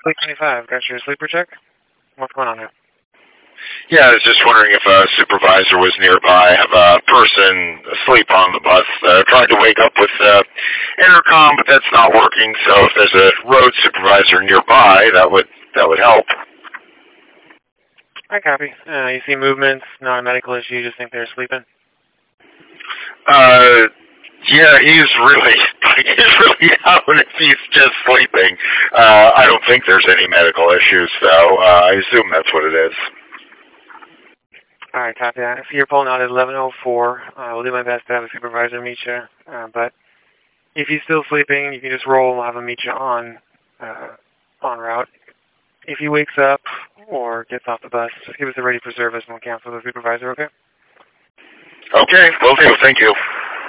Sleep 25, got your sleeper check? What's going on here? Yeah, I was just wondering if a supervisor was nearby. I have a person asleep on the bus. Tried to wake up with intercom, but that's not working. So if there's a road supervisor nearby, that would help. I copy. You see movements, not a medical issue, you just think they're sleeping? Yeah, he's really down if he's just sleeping. I don't think there's any medical issues, though. I assume that's what it is. All right, copy that. I see you're pulling out at 11:04. We'll do my best to have a supervisor meet you. But if he's still sleeping, you can just roll and we'll have him meet you on route. If he wakes up or gets off the bus, just give us a ready for service and we'll cancel the supervisor, okay? Okay, will do. Thank you.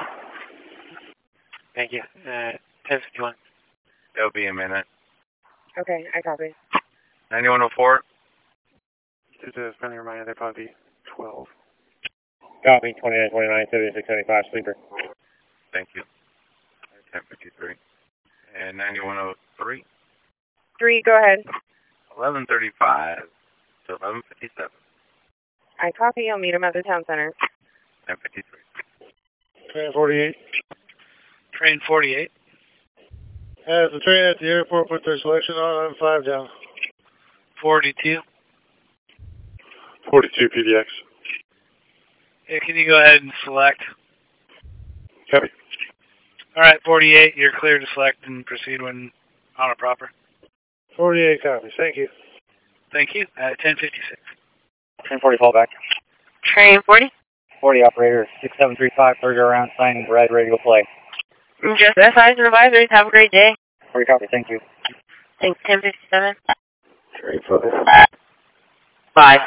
Thank you. 10:51. It'll be a minute. Okay, I copy. 9104. Just a friendly reminder, they'll probably be 12. Copy, 2929, 7675, sleeper. Thank you. 1053. And 9103. 3, go ahead. 1135 to 1157. I copy, I'll meet him at the town center. 1053. Train 48. Train 48. Has the train at the airport put their selection on 5 down. 42. 42 PDX. Yeah, can you go ahead and select? Copy. All right, 48, you're clear to select and proceed when on a proper. 48 copies, thank you. Thank you. 1056. Train 40, fall back. Train 40? 40 operator, 6735, third go around, sign red, ready to play. Just SIs and advisories, have a great day. 40 copy, thank you. Thanks, 1057. Train 5. 5.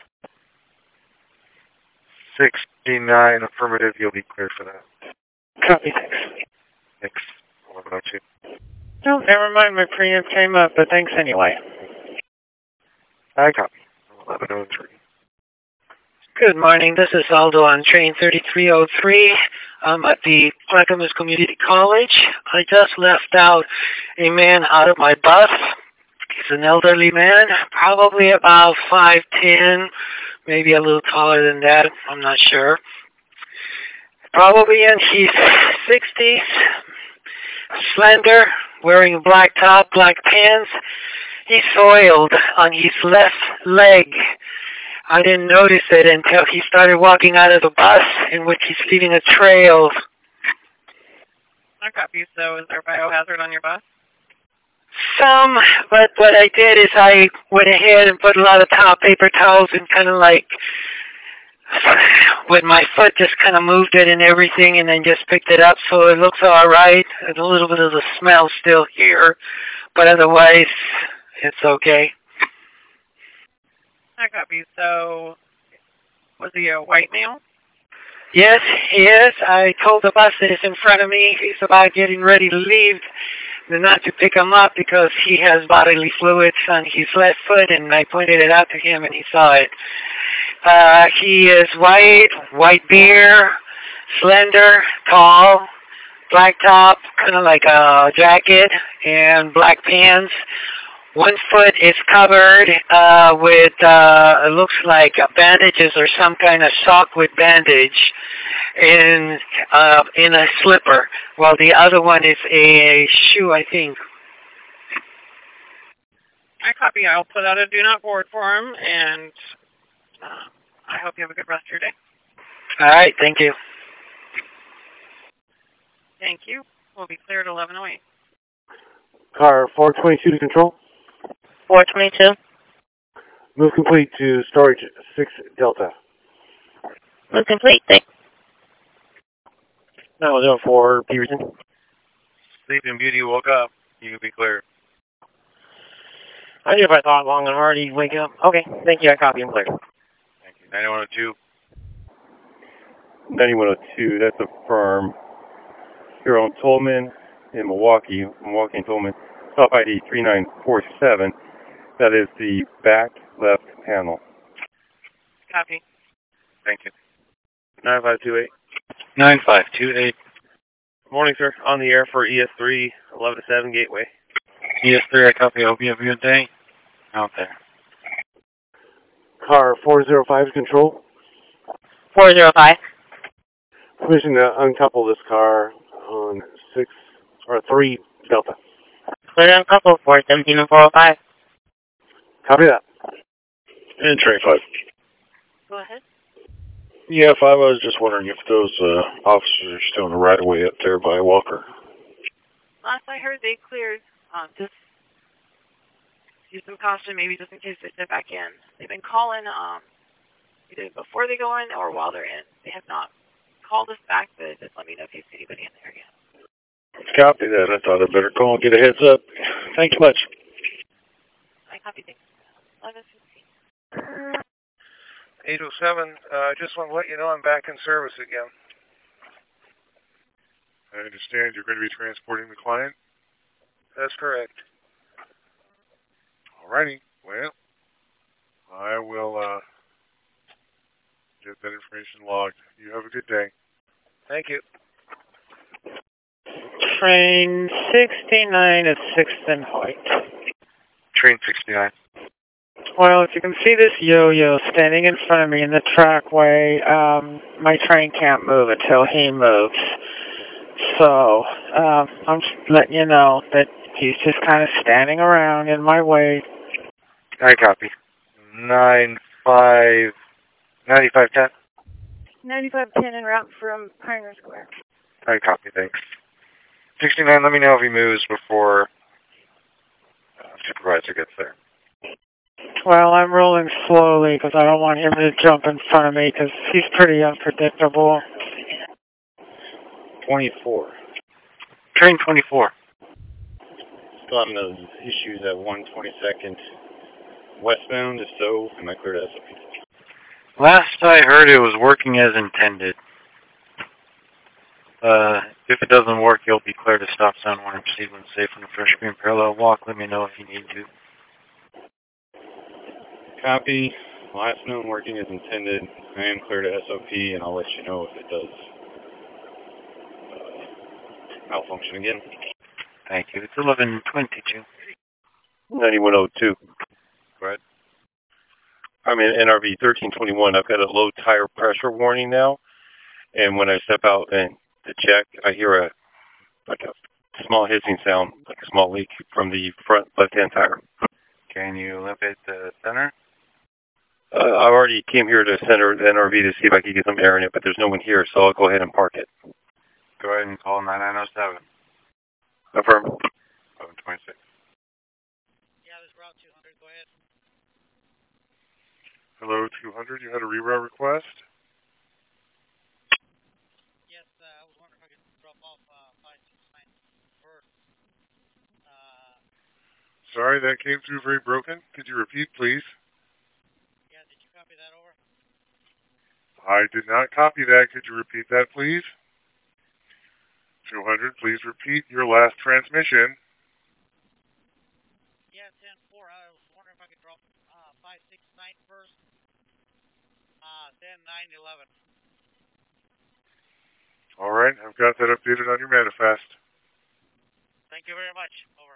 69, affirmative, you'll be clear for that. Copy, thanks. Thanks. 11:02. No, never mind, my preamp came up, but thanks anyway. I copy. 11:03. Good morning. This is Aldo on train 3303. I'm at the Clackamas Community College. I just left out a man out of my bus. He's an elderly man, probably about 5'10", maybe a little taller than that. I'm not sure. Probably in his 60s, slender, wearing a black top, black pants. He's soiled on his left leg. I didn't notice it until he started walking out of the bus, in which he's leaving a trail. I copy. So is there biohazard on your bus? Some, but what I did is I went ahead and put a lot of paper towels and kind of like, with my foot just kind of moved it and everything and then just picked it up so it looks all right. There's a little bit of the smell still here, but otherwise it's okay. I copy. So was he a white male? Yes, he is. I told the bus that is in front of me, he's about getting ready to leave, not to pick him up because he has bodily fluids on his left foot, and I pointed it out to him and he saw it. He is white beard, slender, tall, black top, kind of like a jacket, and black pants. One foot is covered with, it looks like bandages or some kind of sock with bandage in a slipper, while the other one is a shoe, I think. I copy. I'll put out a do not board for him, and I hope you have a good rest of your day. All right, thank you. Thank you. We'll be cleared at 11:08. Car 422 to control. 422. Move complete to storage 6 Delta. Move complete. Thanks. 904 Peterson. Sleeping Beauty woke up. You can be clear. I knew if I thought long and hard, he'd wake up. Okay, thank you. I copy. I'm clear. Thank you. 9102. 9102, that's a firm. Here on Tolman in Milwaukee and Tolman. Stop ID 3947. That is the back left panel. Copy. Thank you. 9528. 9528. Morning, sir. On the air for ES3, 11 to 7 Gateway. ES3, I copy. I hope you have a good day out there. Car 405 control. 405. Permission to uncouple this car on 3 Delta. Clear uncouple 417 and 405. Copy that. And train 5. Go ahead. Yeah, 5, I was just wondering if those officers are still in the right-of-way up there by Walker. Last I heard, they cleared. Just use some caution, maybe just in case they step back in. They've been calling either before they go in or while they're in. They have not called us back, but just let me know if you see anybody in the area. Copy that. I thought I'd better call and get a heads up. Thanks much. I copy things. 11:15. 807, I just want to let you know I'm back in service again. I understand you're going to be transporting the client? That's correct. Alrighty, well, I will get that information logged. You have a good day. Thank you. Train 69 at 6th and Hoyt. Train 69. Well, if you can see this yo-yo standing in front of me in the trackway, my train can't move until he moves. So, I'm just letting you know that he's just kind of standing around in my way. I copy. 9510. 9510 en route from Pioneer Square. I copy, thanks. 69, let me know if he moves before supervisor gets there. Well, I'm rolling slowly because I don't want him to jump in front of me because he's pretty unpredictable. 24. Train 24. Still having those issues at 122nd westbound. If so, am I clear to SOP? Last I heard, it was working as intended. If it doesn't work, you'll be clear to stop sign 1 and proceed when safe on the fresh green parallel walk. Let me know if you need to. Copy. Last known working as intended. I am clear to SOP, and I'll let you know if it does malfunction again. Thank you. It's 11:22. 9102. Go ahead. I'm in NRV 1321. I've got a low tire pressure warning now, and when I step out and to check, I hear a small hissing sound, like a small leak from the front left-hand tire. Can you locate the center? I already came here to center the NRV to see if I could get some air in it, but there's no one here, so I'll go ahead and park it. Go ahead and call 9907. Affirm. 1126. Yeah, this route 200, go ahead. Hello, 200. You had a reroute request? Yes, I was wondering if I could drop off 569 first. Sorry, that came through very broken. Could you repeat, please? Yeah, did you copy that over? I did not copy that. Could you repeat that, please? 200, please repeat your last transmission. Yeah, 10-4. I was wondering if I could drop 569 first. Then 911. All right, I've got that updated on your manifest. Thank you very much. Over.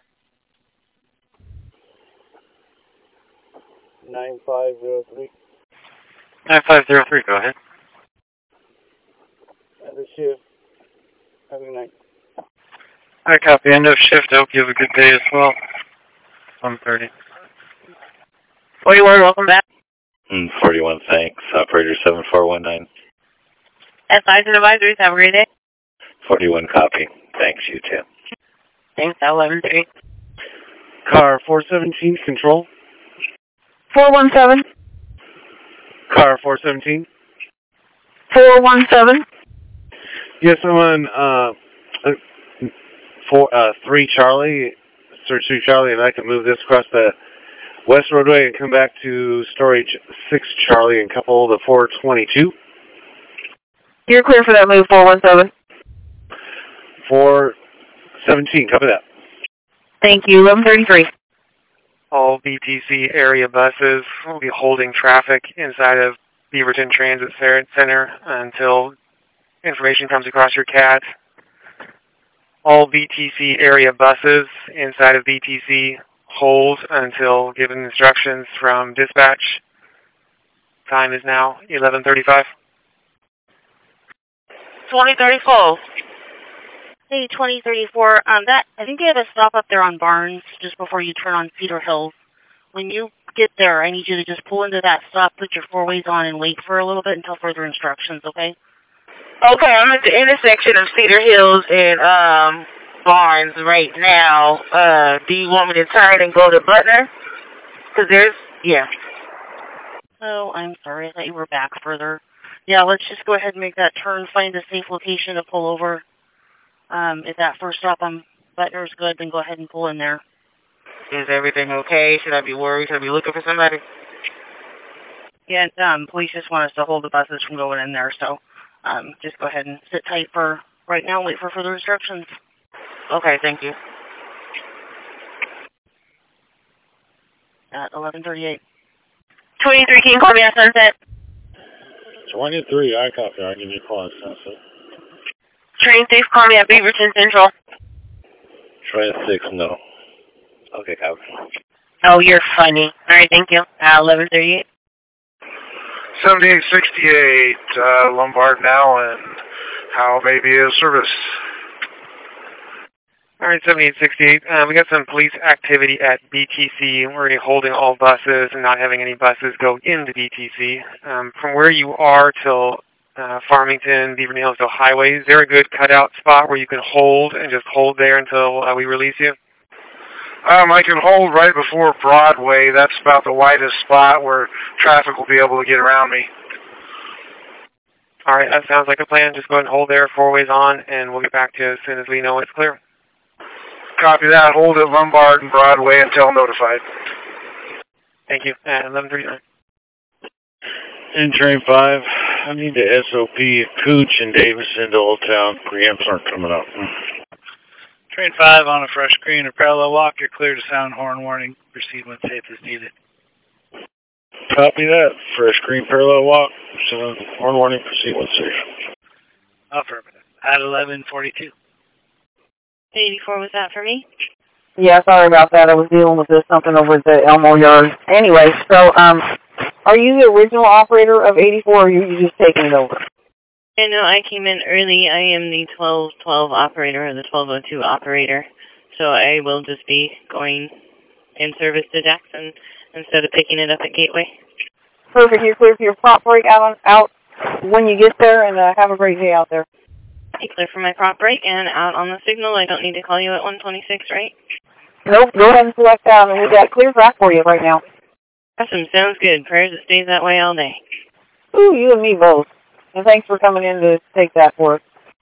9503. 9503, go ahead. End of shift. Have a good night. I copy. End of shift. I hope you have a good day as well. 1:30. 41, welcome back. 41, thanks. Operator 7419. Advise and advisories, have a great day. 41, copy. Thanks, you too. Thanks, 11-3. Car 417, control. 417. Car 417. 417. Yes, I'm on 3 Charlie, search 3 Charlie, and I can move this across the West Roadway and come back to storage 6 Charlie and couple the 422. You're clear for that move, 417. 417, copy that. Thank you, 1133. All BTC area buses will be holding traffic inside of Beaverton Transit Center until information comes across your CAT. all BTC area buses inside of BTC hold until given instructions from dispatch. Time is now 11:35. 2034. Hey, 2034. That I think they have a stop up there on Barnes just before you turn on Cedar Hills. When you get there, I need you to just pull into that stop, put your four-ways on, and wait for a little bit until further instructions. Okay? Okay, I'm at the intersection of Cedar Hills and Barnes right now. Do you want me to turn and go to Butner? Because yeah. Oh, I'm sorry. I thought you were back further. Yeah, let's just go ahead and make that turn, find a safe location to pull over. If that first stop on Butner is good, then go ahead and pull in there. Is everything okay? Should I be worried? Should I be looking for somebody? Yeah, police just want us to hold the buses from going in there, so just go ahead and sit tight for right now and wait for further instructions. Okay, thank you. At 11:38. 23, can you call me at Sunset? 23, I copy. I'll give you a call at Sunset. Train 6, call me at Beaverton Central. Train 6, no. Okay, copy. Oh, you're funny. All right, thank you. 11:38. 7868, Lombard now, and how may be of service? All right, 7868. We got some police activity at BTC. We're already holding all buses and not having any buses go into BTC. From where you are till Farmington, Beaver Hills Highway, is there a good cutout spot where you can hold and just hold there until we release you? I can hold right before Broadway. That's about the widest spot where traffic will be able to get around me. All right, that sounds like a plan. Just go ahead and hold there, four-ways on, and we'll get back to you as soon as we know it's clear. Copy that. Hold at Lombard and Broadway until notified. Thank you. At 11:39. In Train 5, I need the SOP Cooch and Davis into Old Town. Preamps aren't coming up. Train 5 on a fresh green or parallel walk. You're clear to sound horn warning. Proceed when safe as needed. Copy that. Fresh green parallel walk. Sound horn warning. Proceed when safe. Affirmative. At 11:42. 84 was that for me? Yeah, sorry about that. I was dealing with something over at the Elmo Yard. Anyway, so, are you the original operator of 84, or are you just taking it over? I know I came in early. I am the 1212 operator, or the 1202 operator. So I will just be going in service to Jackson instead of picking it up at Gateway. Perfect. You're clear for your prop break out when you get there, and have a great day out there. You clear for my prop break and out on the signal. I don't need to call you at 126, right? Nope. Go ahead and select out, and we got clear track for you right now. Awesome. Sounds good. Prayers it stays that way all day. Ooh, you and me both. And thanks for coming in to take that for us.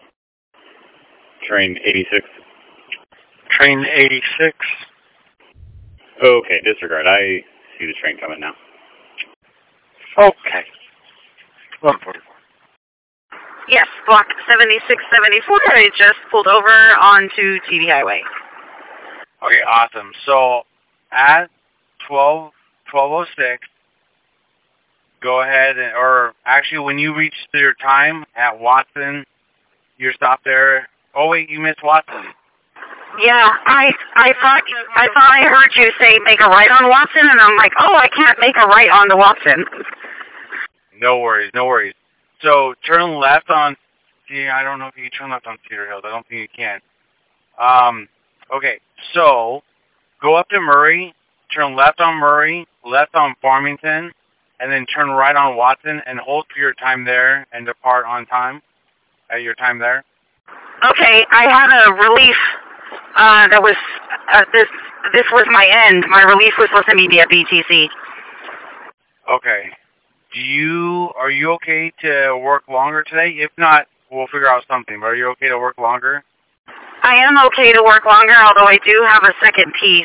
Train 86. Train 86. Okay, disregard. I see the train coming now. Okay. 144. Yes, block 7674. I just pulled over onto TV Highway. Okay, awesome. So at 12:06, go ahead or actually when you reach your time at Watson, you're stopped there. Oh wait, you missed Watson. Yeah, I thought I heard you say make a right on Watson, and I'm like, oh, I can't make a right onto Watson. No worries, no worries. So turn left on. See, I don't know if you can turn left on Cedar Hills. I don't think you can. Okay, so go up to Murray, turn left on Murray, left on Farmington, and then turn right on Watson and hold for your time there and depart on time at your time there. Okay, I had a relief that was this was my end. My relief was supposed to meet me at BTC. Okay. Are you okay to work longer today? If not, we'll figure out something. But are you okay to work longer? I am okay to work longer, although I do have a second piece.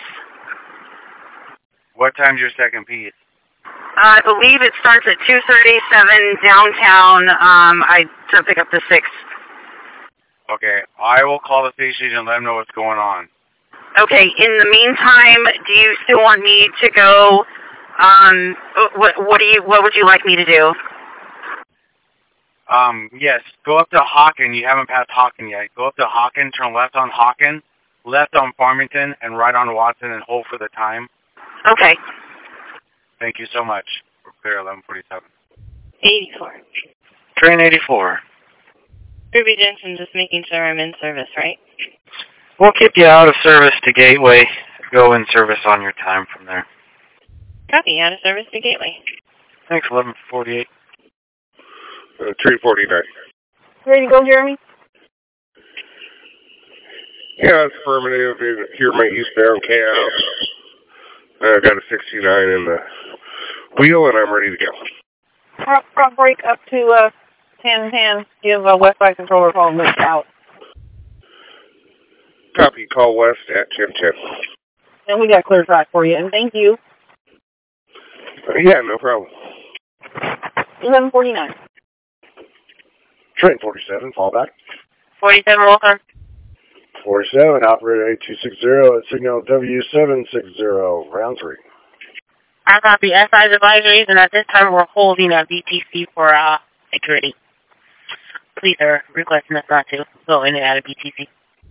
What time's your second piece? I believe it starts at 2:37 downtown. To pick up the 6. Okay, I will call the station and let them know what's going on. Okay, in the meantime, do you still want me to go? What would you like me to do? Yes, go up to Hawken. You haven't passed Hawken yet. Go up to Hawken, turn left on Hawken, left on Farmington, and right on Watson, and hold for the time. Okay. Thank you so much. We're clear, 11:47. 84. Train 84. Ruby Jensen, just making sure I'm in service, right? We'll keep you out of service to Gateway. Go in service on your time from there. Copy, out of service to Gateway. Thanks, 11:48. 349. Ready to go, Jeremy? Yeah, it's affirmative. Here my eastbound cab. I've got a 69 in the wheel, and I'm ready to go. Prop break up to 1010. Give West Side Controller call and lift out. Copy. Call West at 1010. And we got clear track for you, and thank you. Yeah, no problem. 11:49. Train 47, fallback. 47, welcome. 47, operator 8260 at signal W760, round 3. I copy SI's advisories, and at this time we're holding a BTC for security. Please, sir, requesting us not to go in and out of BTC.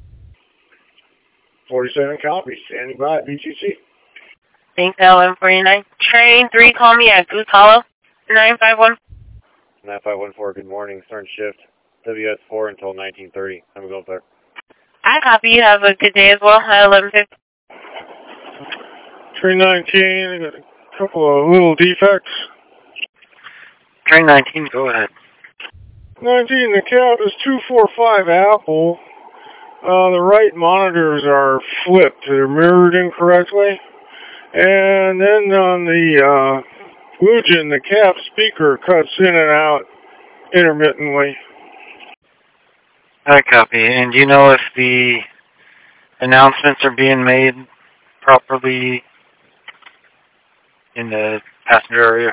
47, copy. Standing by at BTC. Thanks, L149. Train 3, call me at Goose Hollow, 951. 9514, good morning. Stern shift, WS4 until 1930. I'm going there. I copy. You have a good day as well. 1150. Train 19, got a couple of little defects. Train 19, go ahead. 19, the cab is 245 Apple. The right monitors are flipped. They're mirrored incorrectly. And then on the Lugen, the cab speaker cuts in and out intermittently. I copy. And do you know if the announcements are being made properly in the passenger area?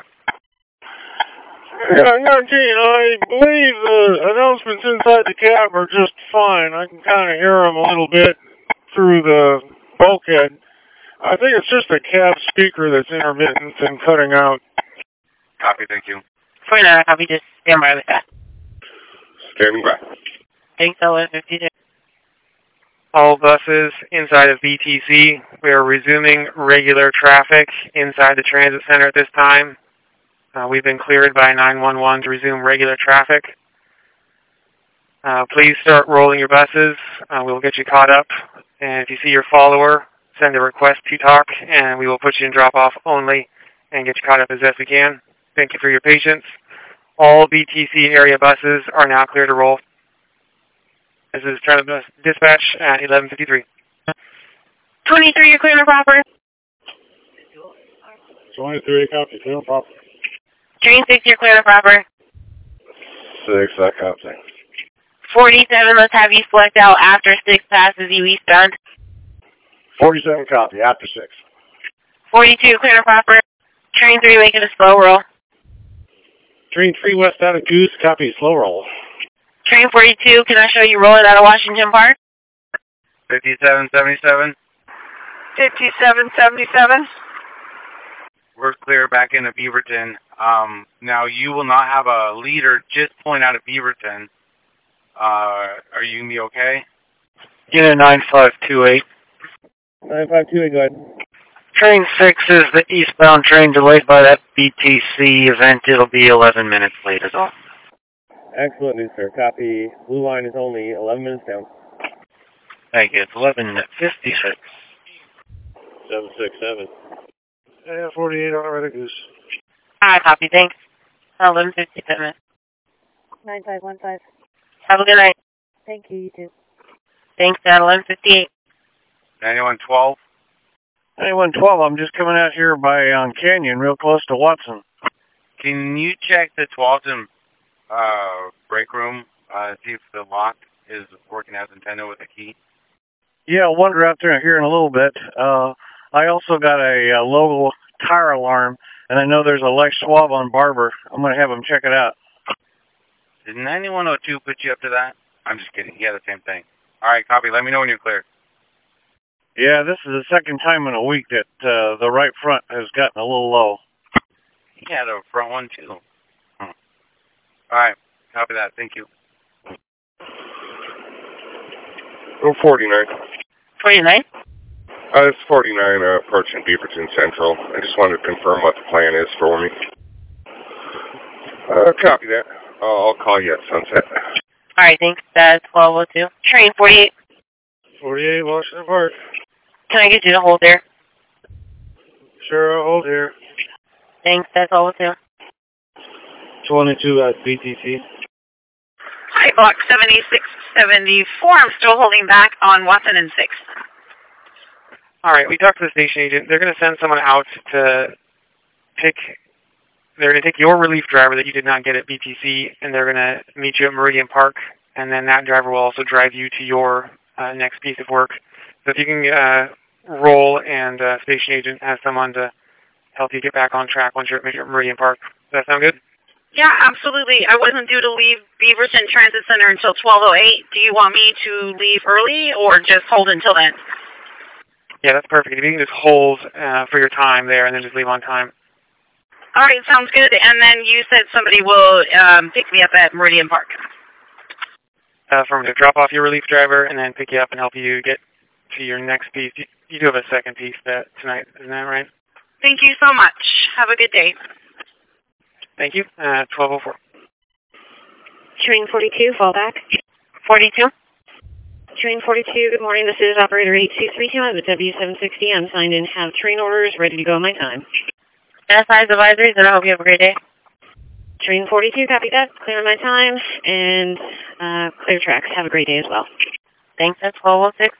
Yeah, 19, I believe the announcements inside the cab are just fine. I can kind of hear them a little bit through the bulkhead. I think it's just the cab speaker that's intermittent and cutting out. Copy, thank you. 49, I copy. Just stand by with that. Standing by. Thanks, L152. All buses inside of BTC, we are resuming regular traffic inside the transit center at this time. We've been cleared by 911 to resume regular traffic. Please start rolling your buses. We'll get you caught up. And if you see your follower, send a request to talk, and we will put you in drop-off only and get you caught up as best we can. Thank you for your patience. All BTC area buses are now clear to roll. This is Transit Bus Dispatch at 11:53. 23, you're clear and proper. 23, copy. Clear and proper. Train 6, you're clear and proper. 6, I copy. 47, let's have you select out after 6 passes you eastbound. 47, copy. After 6. 42, clear and proper. Train 3, make it a slow roll. Train 3 west out of Goose, copy. Slow roll. Train 42, can I show you rolling out of Washington Park? 5777. 5777. We're clear back into Beaverton. Now you will not have a leader just pulling out of Beaverton. Are you going to be okay? Unit 9528. 9528, go ahead. Train 6 is the eastbound train delayed by that BTC event. It'll be 11 minutes late as well. Excellent news, sir. Copy. Blue line is only 11 minutes down. Thank you. It's 11:56. 767. Yeah, 48 on Red Goose. I copy, thanks. 11:57. 9515. Have a good night. Thank you, you too. Thanks, at 11:58. 9112. 9112, I'm just coming out here by Canyon, real close to Watson. Can you check the Tualatin break room, see if the lock is working as intended with the key? Yeah, I'll wander out there here in a little bit. I also got a local tire alarm, and I know there's a Lex Schwab on Barber. I'm going to have them check it out. Did 9102 put you up to that? I'm just kidding. He had the same thing. All right, copy. Let me know when you're clear. Yeah, this is the second time in a week that the right front has gotten a little low. He had a front one, too. All right. Copy that. Thank you. 49. 29? It's 49, approaching Beaverton Central. I just wanted to confirm what the plan is for me. Copy that. I'll call you at sunset. All right, thanks. That's 1202. Train 48. 48, Washington Park. Can I get you to hold there? Sure, I'll hold here. Thanks. That's 1202. 22 at BTC. Hi, Block 7674. I'm still holding back on Watson and 6th. All right, we talked to the station agent. They're going to send someone out to pick. They're going to take your relief driver that you did not get at BTC, and they're going to meet you at Meridian Park, and then that driver will also drive you to your next piece of work. So if you can roll, and station agent has someone to help you get back on track once you're at Meridian Park. Does that sound good? Yeah, absolutely. I wasn't due to leave Beaverton Transit Center until 12:08. Do you want me to leave early or just hold until then? Yeah, that's perfect. If you can just hold for your time there and then just leave on time. All right, sounds good. And then you said somebody will pick me up at Meridian Park. From to drop off your relief driver and then pick you up and help you get to your next piece. You do have a second piece tonight, isn't that right? Thank you so much. Have a good day. Thank you. 1204. Train 42, fall back. 42? Train 42, good morning. This is operator 8232. I'm at W760. I'm signed in, have train orders, ready to go on my time. SI's advisories, and I hope you have a great day. Train 42, copy that. Clear on my time, and clear tracks. Have a great day as well. Thanks, that's 1206.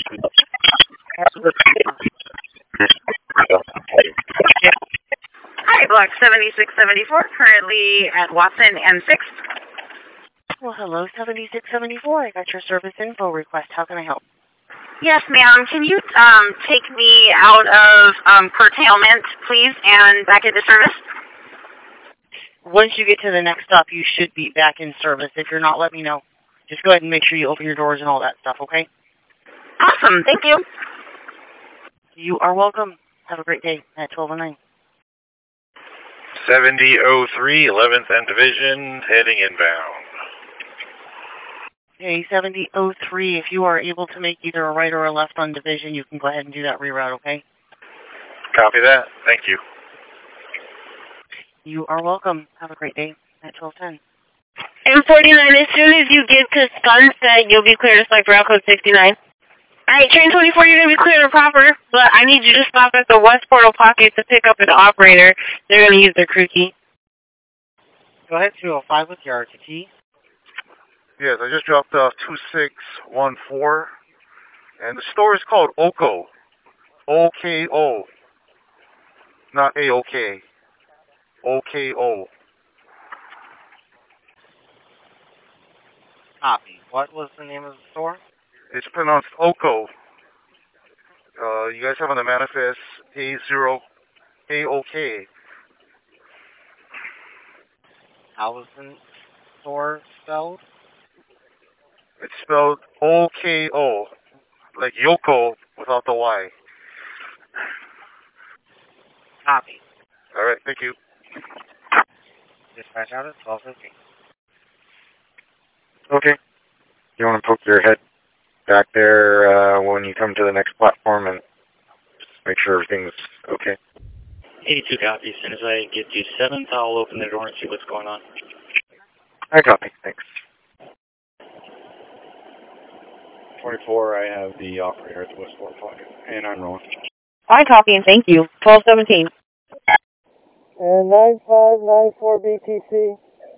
Hi, Block 7674, currently at Watson and 6th. Well, hello, 7674. I got your service info request. How can I help? Yes, ma'am. Can you take me out of curtailment, please, and back into service? Once you get to the next stop, you should be back in service. If you're not, let me know. Just go ahead and make sure you open your doors and all that stuff, okay? Awesome. Thank you. You are welcome. Have a great day at 1209. 7003, 11th and Division, heading inbound. Okay, 7003, if you are able to make either a right or a left on Division, you can go ahead and do that reroute, okay? Copy that. Thank you. You are welcome. Have a great day at 1210. M49, as soon as you get to Sunset, you'll be clear to select route code 69. Alright, train 24, you're going to be clear and proper, but I need you to stop at the West Portal Pocket to pick up an operator. They're going to use their crew key. Go ahead, 205 with your RTT. Yes, I just dropped off 2614, and the store is called Oko. O-K-O. Not A-O-K. O-K-O. Copy. What was the name of the store? It's pronounced Oko. You guys have on the manifest A-0-A-O-K. How was the store spelled? It's spelled O-K-O, like Yoko without the Y. Copy. All right, thank you. Dispatch out at 12:15. Okay. You want to poke your head back there when you come to the next platform and just make sure everything's okay? 82 copy. As soon as I get to 7th, I'll open the door and see what's going on. I copy. Thanks. 24, I have the operator at the West Portal Pocket, and I'm rolling. I copy and thank you. 1217. And 9594 BTC.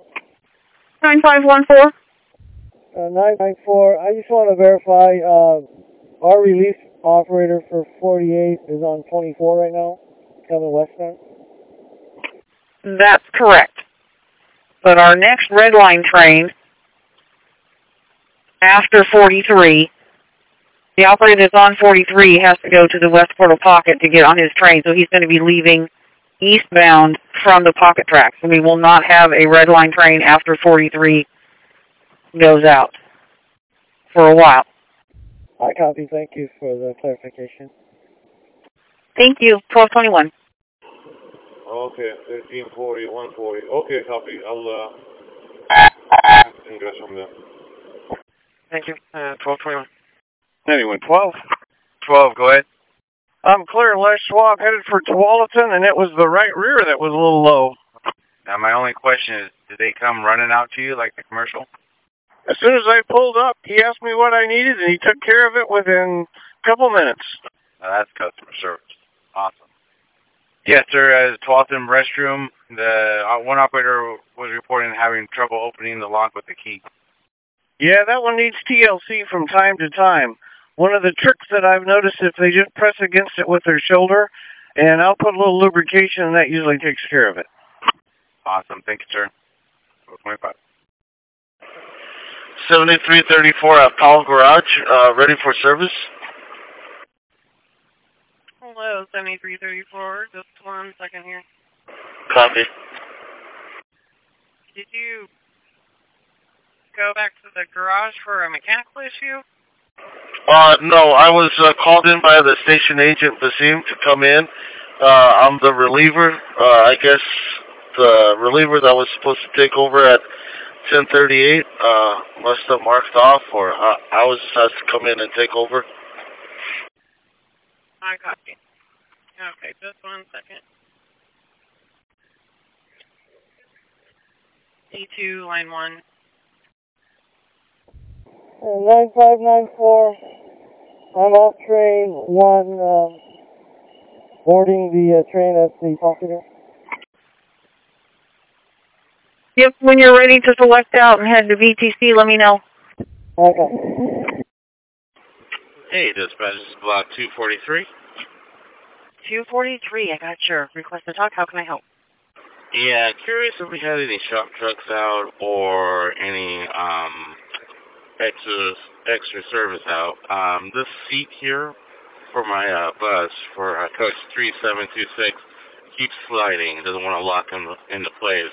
9514. 994. I just want to verify our relief operator for 48 is on 24 right now, coming westbound. That's correct. But our next red line train after 43, the operator that's on 43 has to go to the West Portal Pocket to get on his train, so he's going to be leaving eastbound from the pocket tracks. And we will not have a red line train after 43 goes out for a while. I copy. Thank you for the clarification. Thank you. 1221. Okay, 1340, 140. Okay, copy. Thank you. 1221. Anyone, 12? 12, go ahead. I'm clear, Les Schwab, headed for Tualatin, and it was the right rear that was a little low. Now, my only question is, did they come running out to you like the commercial? As soon as I pulled up, he asked me what I needed, and he took care of it within a couple minutes. That's customer service. Awesome. Yes, sir. As Tualatin restroom, the one operator was reporting having trouble opening the lock with the key. Yeah, that one needs TLC from time to time. One of the tricks that I've noticed, if they just press against it with their shoulder, and I'll put a little lubrication, and that usually takes care of it. Awesome. Thank you, sir. 25. 7334 at Powell Garage, ready for service. Hello, 7334. Just 1 second here. Copy. Did you go back to the garage for a mechanical issue? No, I was called in by the station agent, Basim, to come in. I'm the reliever. I guess the reliever that was supposed to take over at 10:38 must have marked off, or I was asked to come in and take over. I copy. Okay, just 1 second. D2, line 1. 9594. I'm off train 1, boarding the train at the Talkative. Yep, when you're ready to select out and head to VTC, let me know. Okay. Hey, dispatch, this is block 243. 243, I got your request to talk. How can I help? Yeah, curious if we had any shop trucks out or any extra service out. This seat here for my bus for coach 3726 keeps sliding. It doesn't want to lock into place.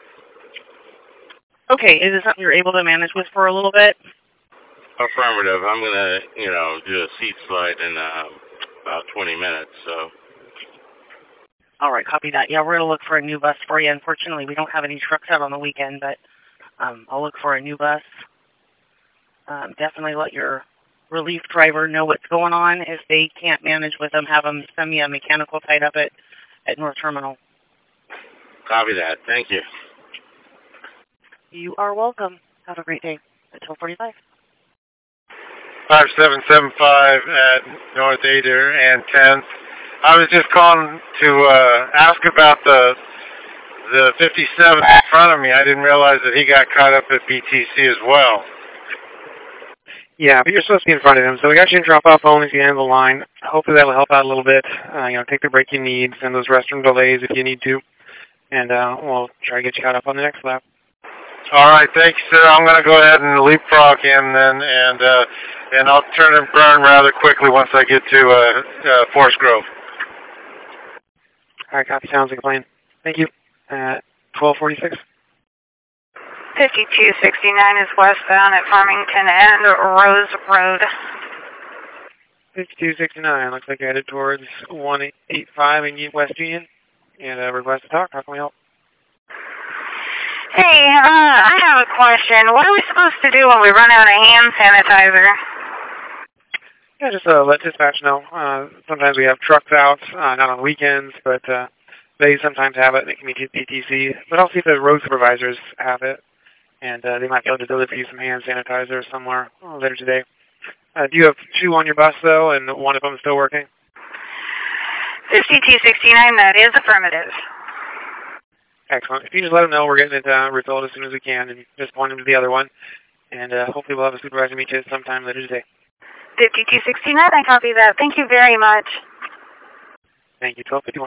Okay, is it something you're able to manage with for a little bit? Affirmative. I'm going to, do a seat slide in about 20 minutes, so. All right, copy that. Yeah, we're going to look for a new bus for you. Unfortunately, we don't have any trucks out on the weekend, but I'll look for a new bus. Definitely let your relief driver know what's going on. If they can't manage with them, have them send me a mechanical tied up at North Terminal. Copy that. Thank you. You are welcome. Have a great day. Until 45. 5775 at North 8er and 10th. I was just calling to ask about the 57 in front of me. I didn't realize that he got caught up at BTC as well. Yeah, but you're supposed to be in front of him, so we got you in drop-off only at the end of the line. Hopefully that will help out a little bit. Take the break you need, send those restroom delays if you need to, and we'll try to get you caught up on the next lap. All right, thank you, sir. I'm going to go ahead and leapfrog him then, and I'll turn and burn rather quickly once I get to Forest Grove. All right, copy. Sounds like a plan. Thank you. 1246. 5269 is westbound at Farmington and Rose Road. 5269. Looks like you're headed towards 185 in West Union. And request to talk. How can we help? Hey, I have a question. What are we supposed to do when we run out of hand sanitizer? Yeah, just let dispatch know. Sometimes we have trucks out, not on weekends, but they sometimes have it, and it can be PTC. But I'll see if the road supervisors have it, and they might be able to deliver you some hand sanitizer somewhere later today. Do you have 2 on your bus, though, and one of them is still working? 5269, that is affirmative. Excellent. If you just let them know, we're getting it resolved as soon as we can, and just point them to the other one. And hopefully we'll have a supervisor meet you sometime later today. 5269, I copy that. Thank you very much. Thank you. 1251.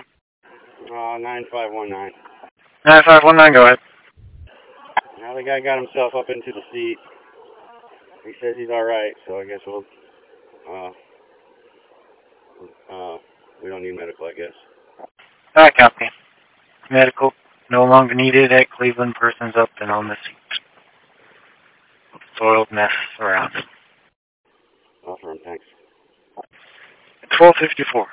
9519. 9519, go ahead. Now the guy got himself up into the seat. He says he's all right, so I guess we don't need medical, I guess. I copy. Medical no longer needed at Cleveland. Persons up and on the seat. Soiled mess around. Offer him, thanks. 1254.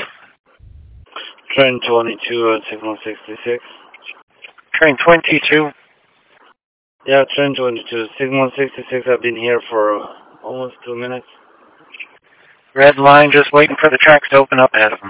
Train 22 at 6166. Train 22 Yeah, train 22, 6166. I've been here for almost 2 minutes. Red line, just waiting for the tracks to open up ahead of them.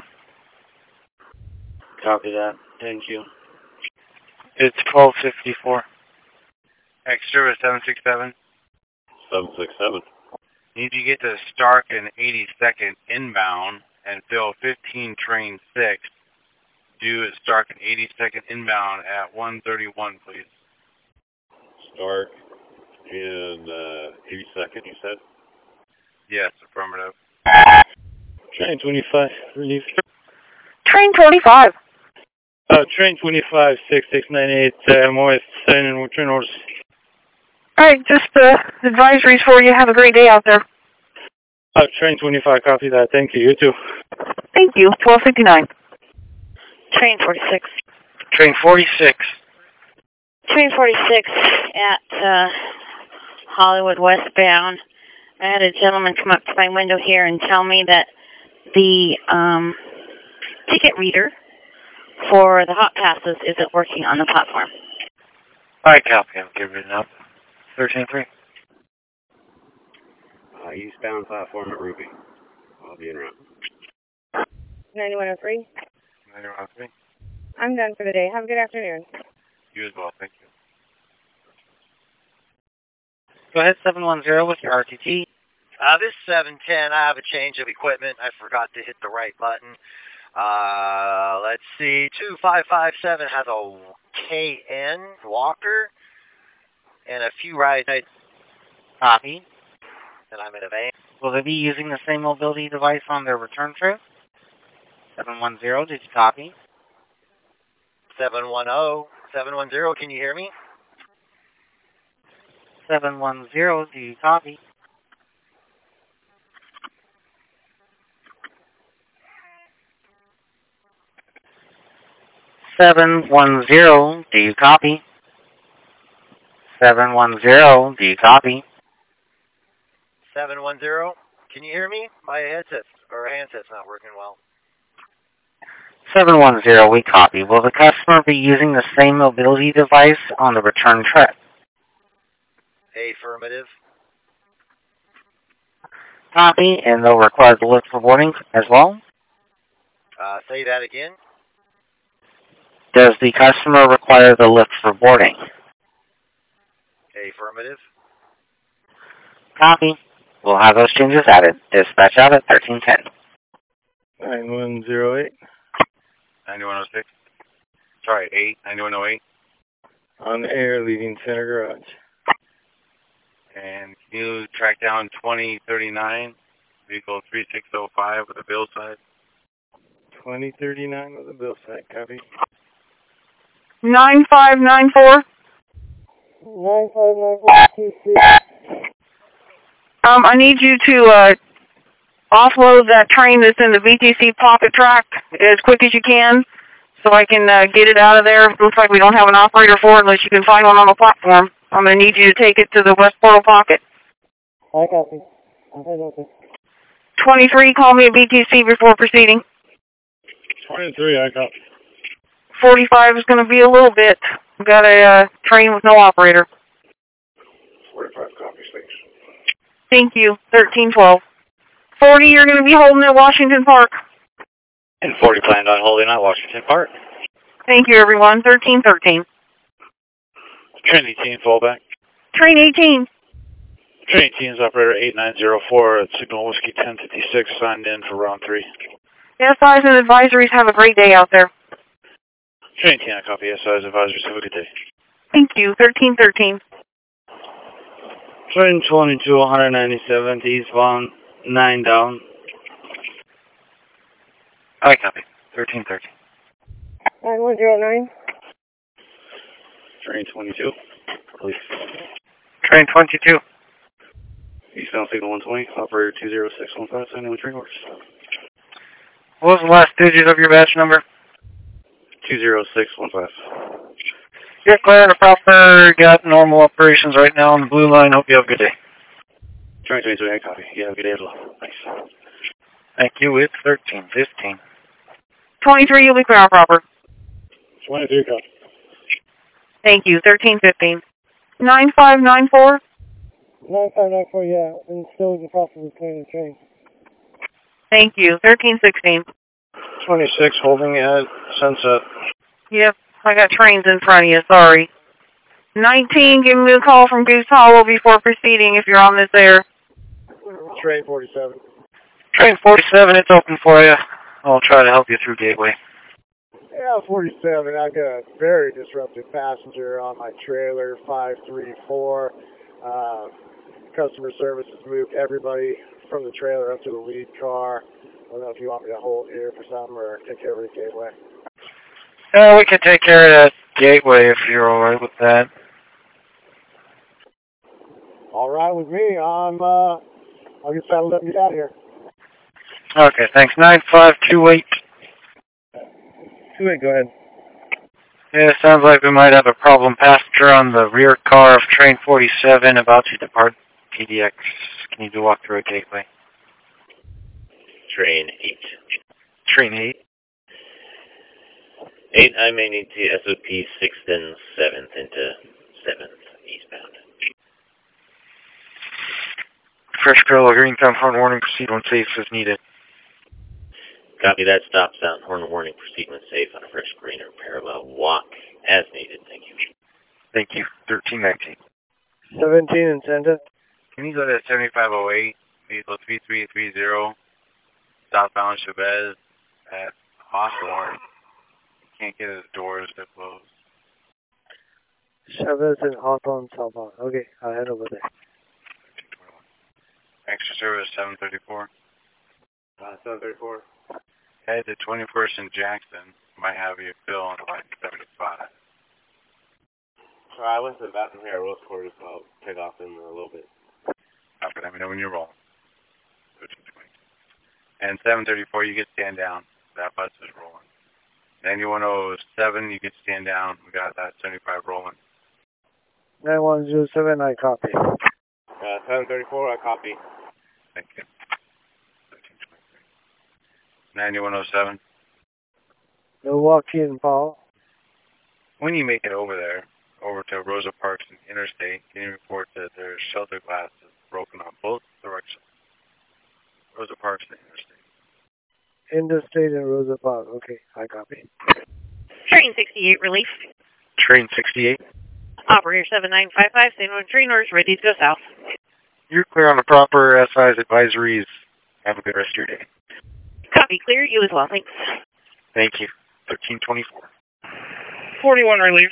Copy that. Thank you. It's 1254. X-Service 767. 767. Need to get to Stark and 82nd inbound and fill 15 train 6. Due at Stark and 82nd inbound at 1:31, please. Stark and 82nd, you said? Yes, affirmative. Train 25, relief. Train 25. Train 25, 6698, Morris, sending train orders. Alright, just advisories for you. Have a great day out there. Train 25, copy that. Thank you. You too. Thank you. 1259. Train 46. Train 46. Train 46 at Hollywood westbound. I had a gentleman come up to my window here and tell me that the ticket reader for the hot passes isn't working on the platform. Alright, copy. I'll give it up. 13-3. Eastbound platform at Ruby. I'll be en route. 9103. 9103. I'm done for the day. Have a good afternoon. You as well, thank you. Go ahead, 710 with your RTT. This is 710. I have a change of equipment. I forgot to hit the right button. Let's see. 2557 has a KN Walker and a few rides. Copy. And I'm in a van. Will they be using the same mobility device on their return trip? 710, did you copy? 710. 710, can you hear me? 710, do you copy? $710, do you copy? 710, do you copy? 710, can you hear me? My handset's not working well. 710, we copy. Will the customer be using the same mobility device on the return trip? Affirmative. Copy, and they'll require the lift for boarding as well? Say that again. Does the customer require the lift for boarding? Affirmative. Copy. We'll have those changes added. Dispatch out at 1310. 9108. 9106. Sorry, 9108. On air, leaving center garage. And can you track down 2039, vehicle 3605 with a bill side? 2039 with a bill side, copy. 9594. 9594. I need you to offload that train that's in the VTC pocket track as quick as you can so I can get it out of there. It looks like we don't have an operator for it unless you can find one on the platform. I'm going to need you to take it to the West Portal pocket. I copy. Okay. 23, call me at VTC before proceeding. 23, I copy. 45 is going to be a little bit. We've got a train with no operator. 45 copies, thanks. Thank you. 1312. 40, you're going to be holding at Washington Park. And 40 planned on holding at Washington Park. Thank you, everyone. 1313. Train 18, fallback. Train 18. Train 18 is operator 8904 at Signal Whiskey 1056, signed in for round 3. SIs and advisories, have a great day out there. Train 18, I copy. SIs, advisories, have a good day. Thank you. 1313. Train 22, 197th, eastbound, 9 down. I copy. 1313. 9109. Train 22, please. Train 22. Eastbound Signal 120, operator 20615, signing with train orders. What was the last digit of your batch number? 20615. You're clear to proper. Got normal operations right now on the blue line. Hope you have a good day. Train 22, I copy. Yeah, have a good day as well. Thanks. Thank you. It's 1315. 23, you'll be clear on proper. 23, copy. Thank you. 1315. 9594? 9594, yeah. And still in the process of clearing the train. Thank you. 1316. 26, holding at Sunset. Yep, I got trains in front of you, sorry. 19, give me a call from Goose Hollow before proceeding if you're on this air. Train 47. Train 47, it's open for you. I'll try to help you through Gateway. Yeah, 47. I got a very disruptive passenger on my trailer, 534. Customer service has moved everybody from the trailer up to the lead car. I don't know if you want me to hold here for something or take care of the Gateway. We can take care of that Gateway if you're alright with that. All right with me. I'll get saddled up and get out of here. Okay, thanks. 9528. 28, go ahead. Yeah, sounds like we might have a problem. Passenger on the rear car of train 47 about to depart PDX. Can you walk through a Gateway? Train 8. Train 8. 8, I may need to SOP 6th and 7th into 7th eastbound. Fresh Parallel Greentown, horn warning, proceed when safe as needed. Copy that. Stop sound, horn warning, proceed when safe on a fresh green or parallel walk as needed. Thank you. Thank you. 1319. 17 and Santa. Can you go to 7508, vehicle 3330, southbound Chavez at Hawthorne? Can't get his doors to close. Chavez and Hawthorne southbound. Okay, I'll head over there. Extra service 734. 734. Head to 21st and Jackson. Might have you fill on line 75. I went to the bathroom here at Rose Quarters, so I'll take off in a little bit. Okay, let me know when you're rolling. 1320. And 734, you get stand down. That bus is rolling. 9107, you get stand down. We got that 75 rolling. 9107, I copy. 734, I copy. Thank you. 9107. Milwaukee and Paul. When you make it over there, over to Rosa Parks and Interstate, can you report that there's shelter glass broken on both directions? Rosa Parks and Interstate. Interstate and Rosa Parks. Okay, I copy. Train 68, relief. Train 68. Operator 7955, San Juan train orders ready to go south. You're clear on the proper SI's advisories. Have a good rest of your day. Copy, clear. You as well, thanks. Thank you. 1324. 41, relief.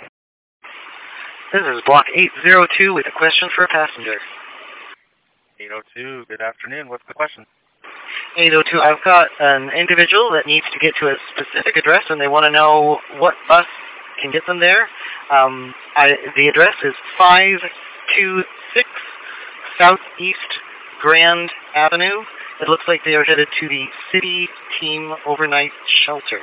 This is block 802 with a question for a passenger. 802, good afternoon. What's the question? 802, I've got an individual that needs to get to a specific address and they want to know what bus can get them there. The address is 526 Southeast Grand Avenue. It looks like they are headed to the City Team Overnight Shelter.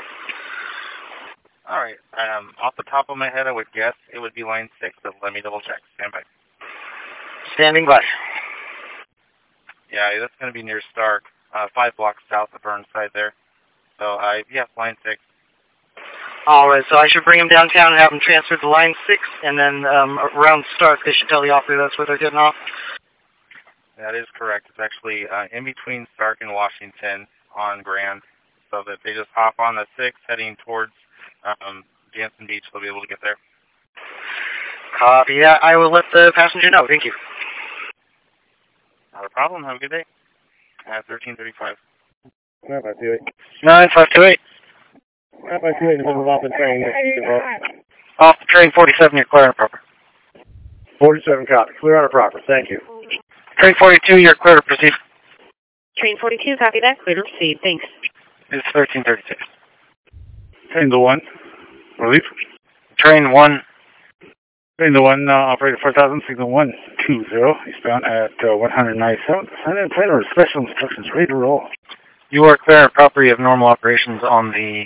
All right. Off the top of my head, I would guess it would be line 6, but let me double check. Stand by. Standing by. Yeah, that's going to be near Stark, 5 blocks south of Burnside there. So, yeah, line 6. All right, so I should bring them downtown and have them transferred to line 6, and then around Stark, they should tell the operator that's where they're getting off. That is correct. It's actually in between Stark and Washington on Grand, so that they just hop on the 6 heading towards Jansen Beach. They'll be able to get there. Copy that. I will let the passenger know. Thank you. Not a problem. Have a good day. 1335. 9528. 9528. 9528 is off the train. Off the train 47, you're clear and proper. 47 copy. Clear on a proper. Thank you. Train 42, you're clear to proceed. Train 42, copy that. Clear to proceed. Thanks. It's 1336. Train the 1. Relief. Train 1. Train the 1, operator 4000, signal 120, eastbound at 197. And then plan or special instructions, ready to roll. You are clear and proper. You have normal operations on the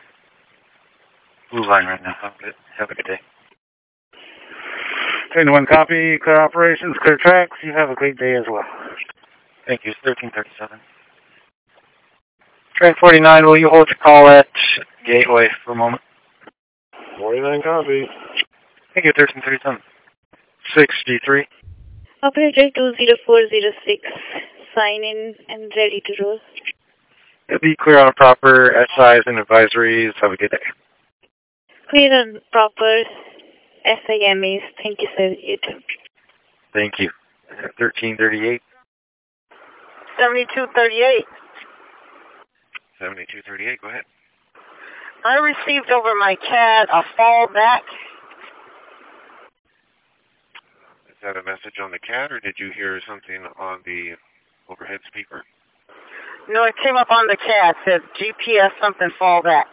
blue line right now. Have a good day. Train 1 copy, clear operations, clear tracks. You have a great day as well. Thank you. It's 1337. Train 49, will you hold your call at Gateway for a moment? 49 copy. Thank you, 1337. 6G3. Operator 20406, sign in and ready to roll. It'll be clear on proper SIs and advisories. Have a good day. Clear on proper SIMAs. Thank you, sir. You too. Thank you. 1338. 7238. 7238, go ahead. I received over my CAD a fallback. Is that a message on the CAD, or did you hear something on the overhead speaker? No, it came up on the CAD. Said GPS something fallback.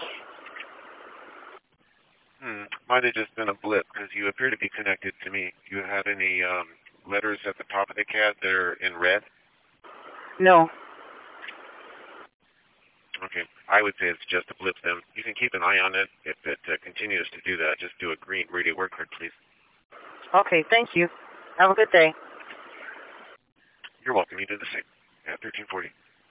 Might have just been a blip, because you appear to be connected to me. Do you have any letters at the top of the CAD that are in red? No. Okay, I would say it's just a blip then. You can keep an eye on it. If it continues to do that, just do a green radio word card, please. Okay, thank you. Have a good day. You're welcome. You did the same. At 1340.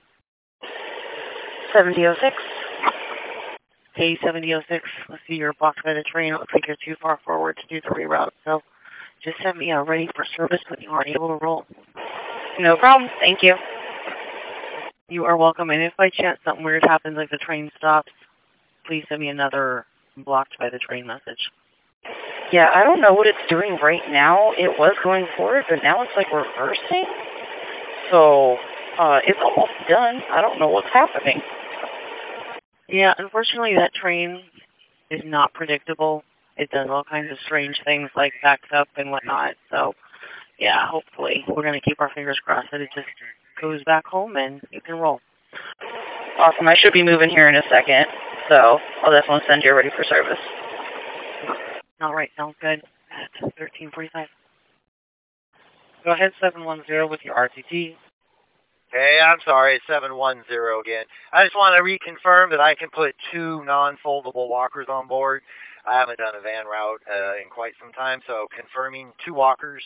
7006. Hey, 7006. Let's see, you're blocked by the train. It looks like you're too far forward to do the reroute. So just send me a ready for service when you are able to roll. No problem. Thank you. You are welcome. And if by chance something weird happens, like the train stops, please send me another blocked by the train message. Yeah, I don't know what it's doing right now. It was going forward, but now it's like reversing. So it's almost done. I don't know what's happening. Yeah, unfortunately that train is not predictable. It does all kinds of strange things like backs up and whatnot. So yeah, hopefully we're going to keep our fingers crossed that it just goes back home and you can roll. Awesome. I should be moving here in a second, so I'll definitely send you ready for service. All right, sounds good. At 1345. Go ahead, 710 with your RTT. Hey, I'm sorry, 710 again. I just want to reconfirm that I can put 2 non-foldable walkers on board. I haven't done a van route in quite some time, so confirming 2 walkers.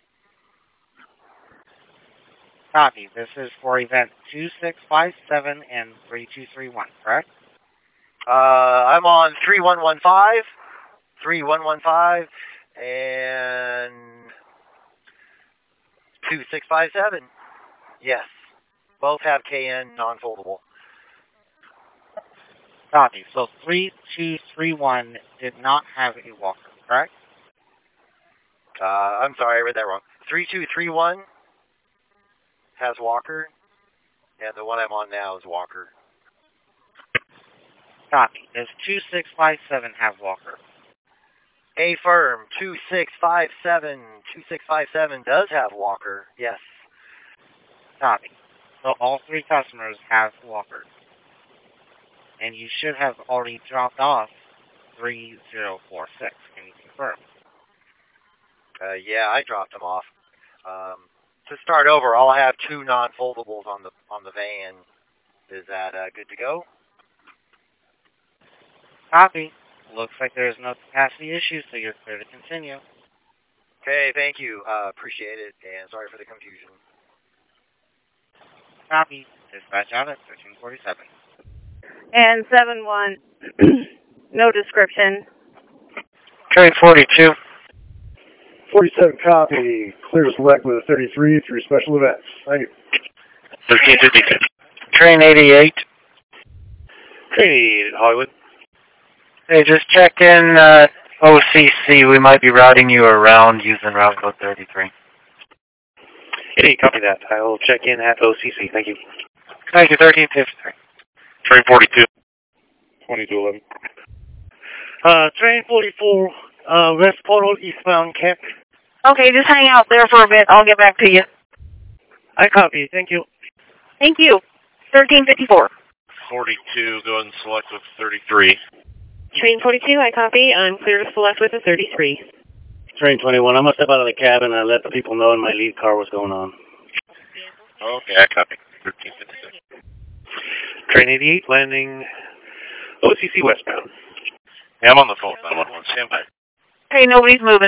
Copy. This is for event 2657 and 3231, correct? I'm on 3115, 3115, and 2657. Yes. Both have KN non-foldable. Copy. So 3231 did not have a walker, correct? I'm sorry, I read that wrong. 3231 has walker, and the one I'm on now is walker. Copy. Does 2657 have walker? Affirm. 2657. 2657 does have walker. Yes. Copy. So all 3 customers have walkers. And you should have already dropped off 3046. Can you confirm? Yeah, I dropped them off. To start over, I'll have 2 non-foldables on the van. Is that good to go? Copy. Looks like there's no capacity issue, so you're clear to continue. Okay, thank you. Appreciate it, and sorry for the confusion. Copy. Dispatch out at 1347. And 7-1, no description. Train 42. 47 copy. Clear select with a 33 through special events. Thank you. 1352. Train 88. Train 88 at Hollywood. Hey, just check in OCC. We might be routing you around using route code 33. Hey, copy that. I'll check in at OCC. Thank you. Thank you, 1353. Train 42. 2211. Train 44, West Portal, eastbound Kent. Okay, just hang out there for a bit. I'll get back to you. I copy. Thank you. Thank you. 1354. 42, go ahead and select with 33. Train 42, I copy. I'm clear to select with a 33. Train 21. I must step out of the cabin and let the people know in my lead car what's going on. Okay, I copy. 1356. Train 88 landing OCC westbound. Yeah, I'm on the phone. 911. Stand by. Hey, nobody's moving.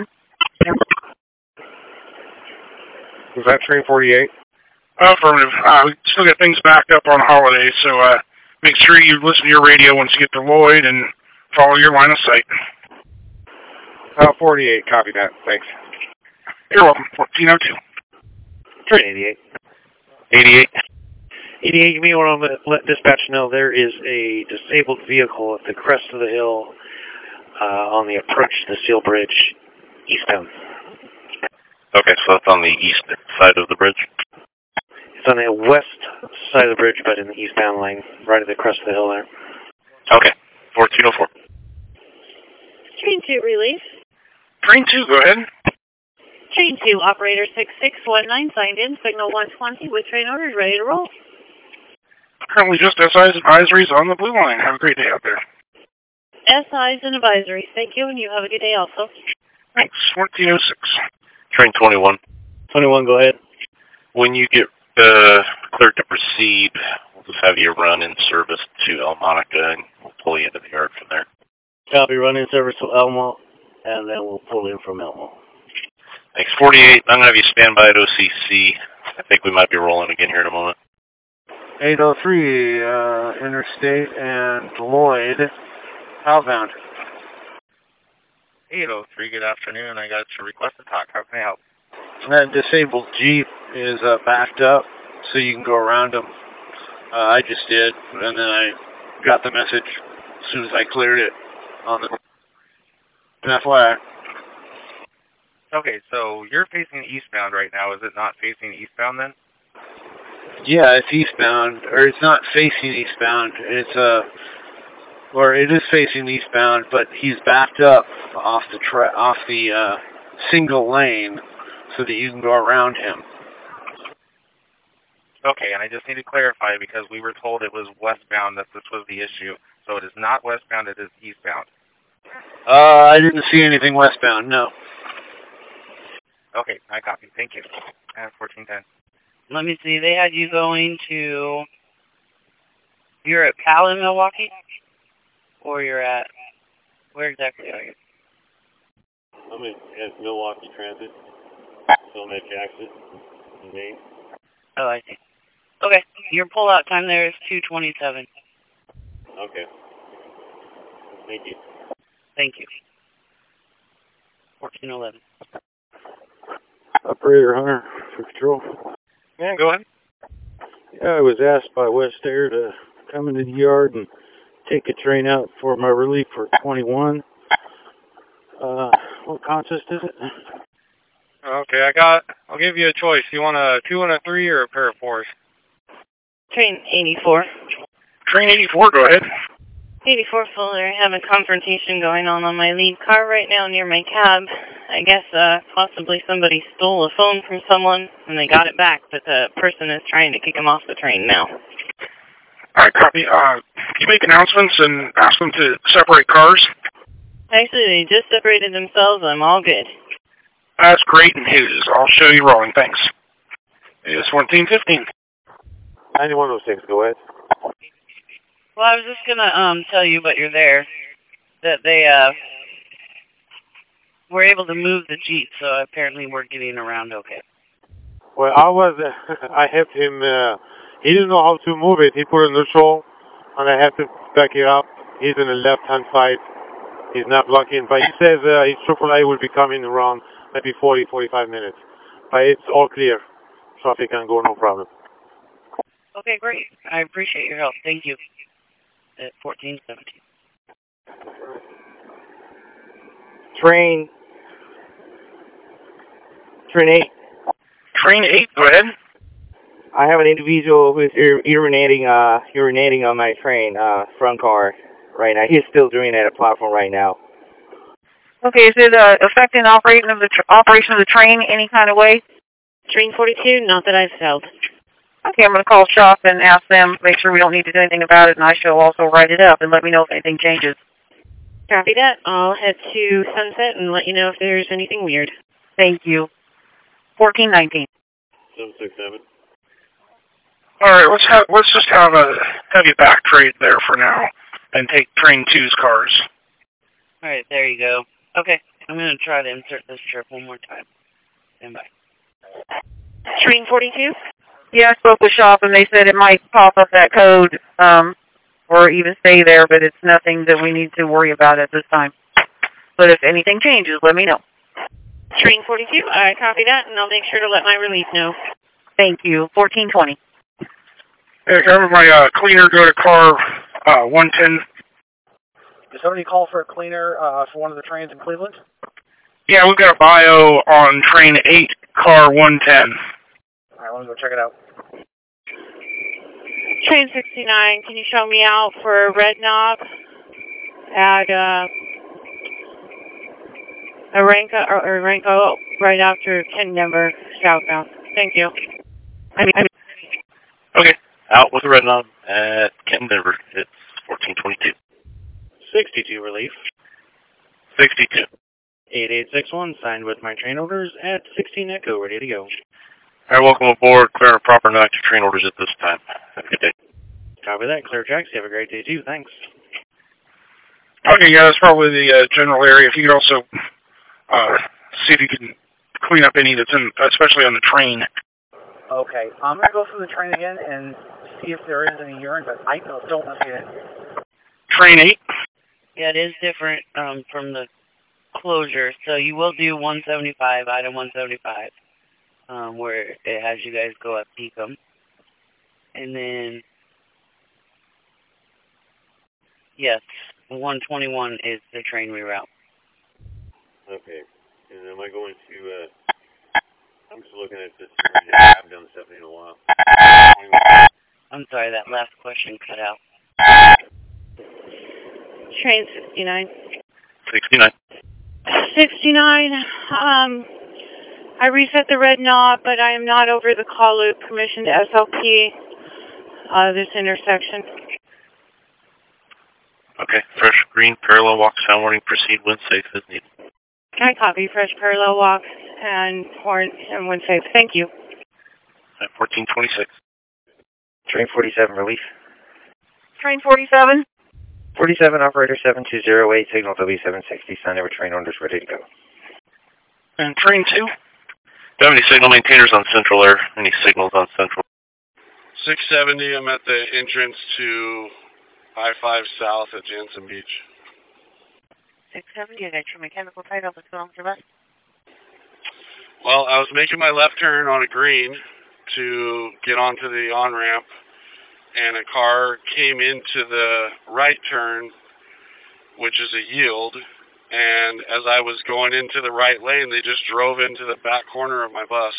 Was that train 48? Affirmative. We still got things backed up on holiday, so make sure you listen to your radio once you get to Lloyd and follow your line of sight. 48, copy that. Thanks. You're welcome. 1402. Train 88. 88. 88, you may want to let dispatch know there is a disabled vehicle at the crest of the hill on the approach to the Seal Bridge, eastbound. Okay, so that's on the east side of the bridge? It's on the west side of the bridge, but in the eastbound lane, right at the crest of the hill there. Okay, 1404. Train 2 relief. Train 2, go ahead. Train 2, operator 6619 signed in, signal 120 with train orders ready to roll. Currently just SI's advisories on the blue line. Have a great day out there. SI's and advisories. Thank you, and you have a good day also. Thanks. 1406. Train 21. 21, go ahead. When you get cleared to proceed, we'll just have you run in service to El Monica, and we'll pull you into the yard from there. Copy, run in service to Elmo, and then we'll pull in from Elmo. Thanks. 48, I'm going to have you stand by at OCC. I think we might be rolling again here in a moment. 803, Interstate and Lloyd, outbound. 803, good afternoon. I got your request to talk. How can I help? That disabled Jeep is backed up, so you can go around them. I just did, and then I got the message as soon as I cleared it on the FYI. Okay, so you're facing eastbound right now. Is it not facing eastbound then? Yeah, it's eastbound, or it's not facing eastbound. It's or it is facing eastbound, but he's backed up off the single lane, so that you can go around him. Okay, and I just need to clarify because we were told it was westbound that this was the issue. So it is not westbound, it is eastbound. I didn't see anything westbound, no. Okay, I copy. Thank you. 1410. Let me see. They had you going to... You're at Pal in Milwaukee? Or you're at... Where exactly are you? I'm at Milwaukee Transit. So I'm at Jackson, in Maine. Oh, I see. Okay. Your pull-out time there is 2:27. Okay. Thank you. Thank you. 1411. Operator Hunter for control. Yeah, go ahead. Yeah, I was asked by West Air to come into the yard and take a train out for my relief for 21. What consist is it? Okay, I'll give you a choice. You want a 2 and a 3 or a pair of 4s? Train 84. Train 84, go ahead. 84 Fuller, I have a confrontation going on my lead car right now near my cab. I guess possibly somebody stole a phone from someone and they got it back, but the person is trying to kick him off the train now. Alright, copy. You make announcements and ask them to separate cars? Actually, they just separated themselves. I'm all good. That's great news. I'll show you rolling. Thanks. It's 1415. 9106, go ahead. Well, I was just going to tell you, but you're there, that they were able to move the Jeep, so apparently we're getting around okay. Well, I helped him, he didn't know how to move it. He put it neutral, and I have to back it up. He's on the left-hand side. He's not blocking, but he says his AAA will be coming around maybe 40, 45 minutes. But it's all clear. Traffic can go, no problem. Okay, great. I appreciate your help. Thank you. At 1417. Train 8. Train 8, go ahead. I have an individual who's urinating on my train, front car right now. He's still doing it at a platform right now. Okay, is it affecting operation of the train any kind of way? Train 42, not that I've felt. Okay, I'm going to call shop and ask them, make sure we don't need to do anything about it, and I shall also write it up and let me know if anything changes. Copy that. I'll head to Sunset and let you know if there's anything weird. Thank you. 1419. 767. Alright, let's just have you back trade there for now and take train 2's cars. Alright, there you go. Okay, I'm going to try to insert this trip one more time. Stand by. Train 42? Yeah, I spoke with shop and they said it might pop up that code, or even stay there, but it's nothing that we need to worry about at this time. But if anything changes, let me know. Train 42, I copy that, and I'll make sure to let my relief know. Thank you. 1420. Hey, can I have my cleaner go to car 110? Did somebody call for a cleaner for one of the trains in Cleveland? Yeah, we've got a bio on train 8, car 110. All right, let me go check it out. Train 69, can you show me out for Red Knob at Aranco right after Ken Denver southbound? Thank you. Okay, out with the red knob at Kenton, Denver. It's 1422. 62 relief. 62. 8861, signed with my train orders at 16 Echo, ready to go. All right, welcome aboard. Clear and proper and active train orders at this time. Have a good day. Copy that. Clear tracks. You have a great day, too. Thanks. Okay, yeah, that's probably the general area. If you could also see if you can clean up any that's in, especially on the train. Okay, I'm going to go through the train again and see if there is any urine, but I don't see it. Train 8? Yeah, it is different from the closure. So you will do 175, item 175, where it has you guys go up Peakham. And then, yes, 121 is the train reroute. Okay. And am I going to, I'm just looking at this. I haven't done this in a while. I'm sorry, that last question cut out. Train 69. 69. 69, I reset the red knob, but I am not over the call loop permission to SLP this intersection. Okay, fresh green, parallel walk, sound warning, proceed when safe as needed. I copy fresh parallel walk and horn and when safe. Thank you. At 1426. Train 47 relief. Train 47? 47 operator 7208, signal W760, sign over train orders ready to go. And train 2? Do you have any signal maintainers on Central Air? Any signals on Central? 670, I'm at the entrance to I-5 South at Jansen Beach. 670, I got your mechanical title. What's going on with your bus? Well, I was making my left turn on a green to get onto the on-ramp, and a car came into the right turn, which is a yield, and as I was going into the right lane, they just drove into the back corner of my bus.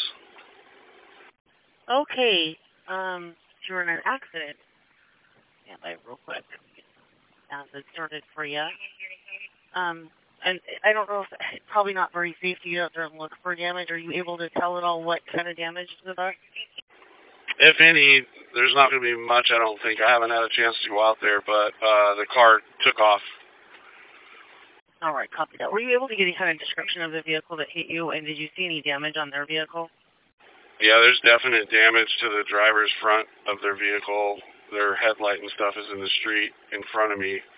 Okay, you were in an accident. Yeah, like real quick. As it started for you. And I don't know if, probably not very safe to get out there and look for damage. Are you able to tell at all what kind of damage to the bus? If any, there's not going to be much, I don't think. I haven't had a chance to go out there, but the car took off. All right, copy that. Were you able to get any kind of description of the vehicle that hit you, and did you see any damage on their vehicle? Yeah, there's definite damage to the driver's front of their vehicle. Their headlight and stuff is in the street in front of me.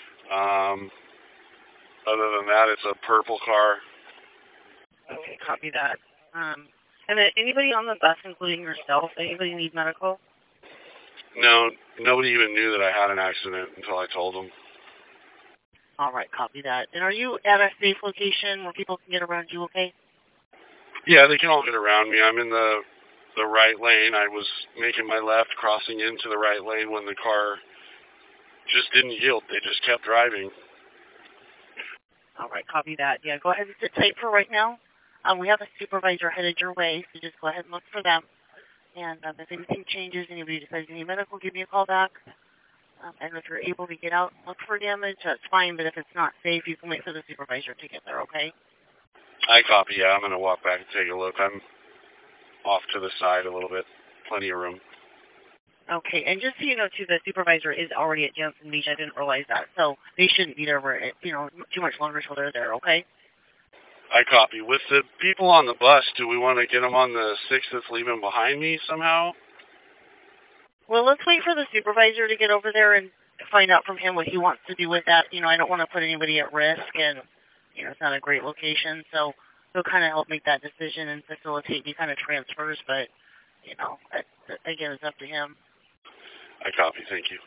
Other than that, it's a purple car. Okay, copy that. And then anybody on the bus, including yourself, anybody need medical? No, nobody even knew that I had an accident until I told them. All right, copy that. And are you at a safe location where people can get around you okay? Yeah, they can all get around me. I'm in the right lane. I was making my left, crossing into the right lane when the car just didn't yield. They just kept driving. All right, copy that. Yeah, go ahead and sit tight for right now. We have a supervisor headed your way, so just go ahead and look for them. And if anything changes, anybody decides you need medical, give me a call back. And if you're able to get out and look for damage, that's fine. But if it's not safe, you can wait for the supervisor to get there, okay? I copy, yeah. I'm going to walk back and take a look. I'm off to the side a little bit. Plenty of room. Okay, and just so you know, too, the supervisor is already at Jansen Beach. I didn't realize that. So they shouldn't be there for, too much longer until they're there, okay? I copy. With the people on the bus, do we want to get them on the 6 that's leaving behind me somehow? Well, let's wait for the supervisor to get over there and find out from him what he wants to do with that. I don't want to put anybody at risk, and, it's not a great location. So he'll kind of help make that decision and facilitate any kind of transfers. But, again, it's up to him. I copy. Thank you.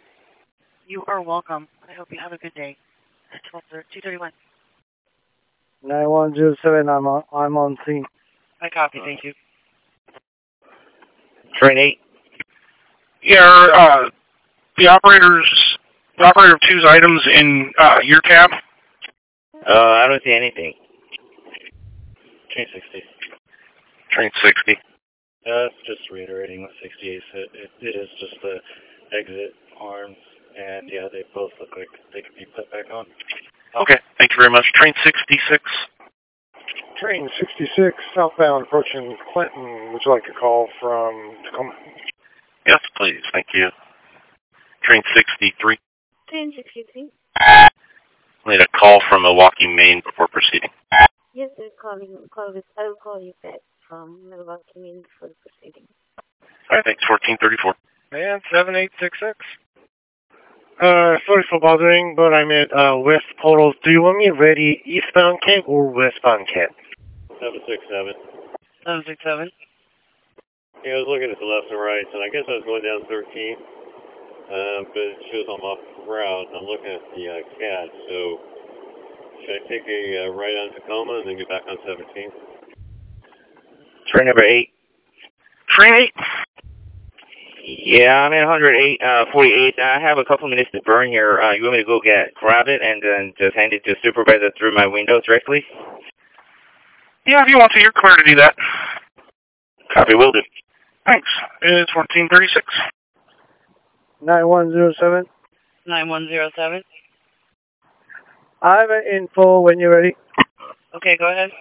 You are welcome. I hope you have a good day. 231. 9107, I'm on scene. I copy, thank you. Train 8. Yeah, the operator of 2's items in your cab? I don't see anything. Train 60. Train 60. It's just reiterating what 68 said. It is just the exit arms, and yeah, they both look like they could be put back on. Okay, thank you very much. Train 66. Train 66, southbound approaching Clinton. Would you like a call from Tacoma? Yes, please. Thank you. Train 63. Train 63. Need a call from Milwaukee, Maine before proceeding. Yes, I'll call you back from Milwaukee, Maine for the proceeding. All right, thanks. 1434. And 7866. Sorry for bothering, but I'm at West Portals. Do you want me ready eastbound cab or westbound cab? 767. 767. Yeah, I was looking at the left and right, and I guess I was going down 13, but it shows I'm off route. I'm looking at the CAD, so should I take a right on Tacoma and then get back on 17? Train number 8. Train 8? Yeah, I'm at 108, 48. I have a couple minutes to burn here. You want me to go grab it and then just hand it to the supervisor through my window directly? Yeah, if you want to, you're clear to do that. Copy, will do. Thanks. It's 1436. 9107. 9107. I have an info when you're ready. Okay, go ahead.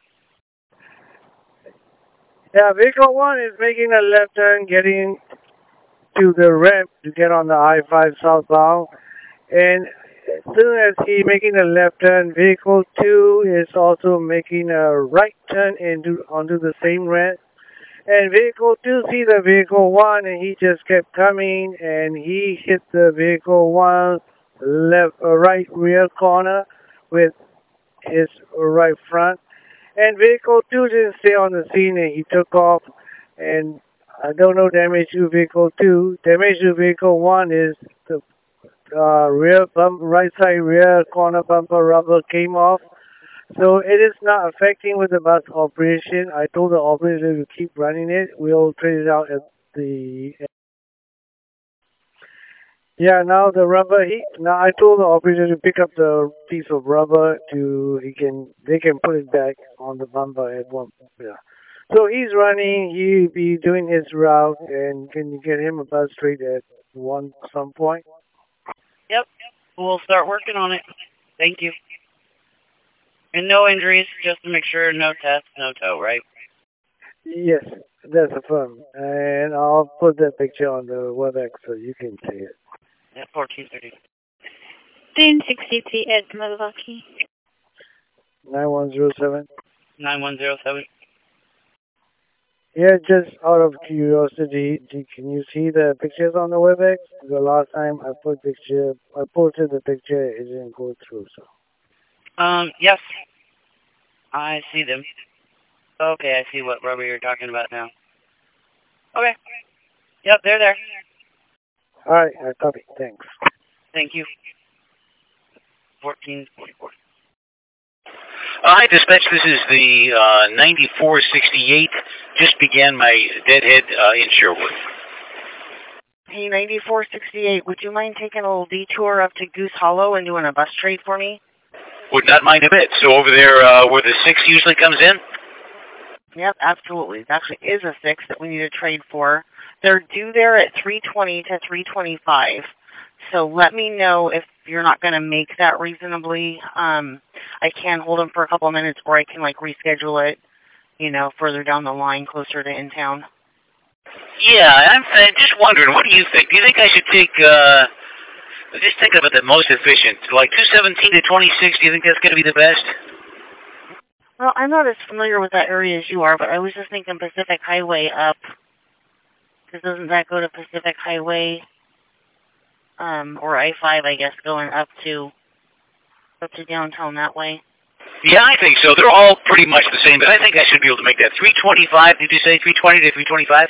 Yeah, vehicle 1 is making a left turn, getting to the ramp to get on the I-5 southbound. And as soon as he's making a left turn, vehicle 2 is also making a right turn onto the same ramp. And vehicle 2 sees the vehicle 1, and he just kept coming, and he hit the vehicle 1 right rear corner with his right front. And vehicle 2 didn't stay on the scene, and he took off. And I don't know damage to vehicle 2. Damage to vehicle 1 is the rear right side rear corner bumper rubber came off. So it is not affecting with the bus operation. I told the operator to keep running it. We'll trade it out at the... Yeah, now the rubber, now I told the operator to pick up the piece of rubber they can put it back on the bumper at one point. Yeah. So he's running, he'll be doing his route, and can you get him a bus straight at some point? Yep. We'll start working on it. Thank you. And no injuries, just to make sure, no test, no tow, right? Yes, that's affirmed. And I'll put that picture on the WebEx so you can see it. At 1430. Train 63 at Milwaukee. 9107. 9107. Yeah, just out of curiosity, can you see the pictures on the WebEx? The last time I posted the picture, it didn't go through, so. Yes. I see them. Okay, I see what rubber you're talking about now. Okay. Yep, they're there. All right, I copy. Thanks. Thank you. 1444. Hi, dispatch. This is the 9468. Just began my deadhead in Sherwood. Hey, 9468, would you mind taking a little detour up to Goose Hollow and doing a bus trade for me? Would not mind a bit. So over there where the 6 usually comes in? Yep, absolutely. It actually is a 6 that we need to trade for. They're due there at 320 to 325. So let me know if you're not going to make that reasonably. I can hold them for a couple of minutes, or I can reschedule it, further down the line, closer to in town. Yeah, I'm just wondering, what do you think? Do you think I should take, just think of it the most efficient, like 217 to 26, do you think that's going to be the best? Well, I'm not as familiar with that area as you are, but I was just thinking Pacific Highway up. Because doesn't that go to Pacific Highway, or I-5, I guess, going up to downtown that way? Yeah, I think so. They're all pretty much the same, but I think I should be able to make that. 325, did you say 320 to 325?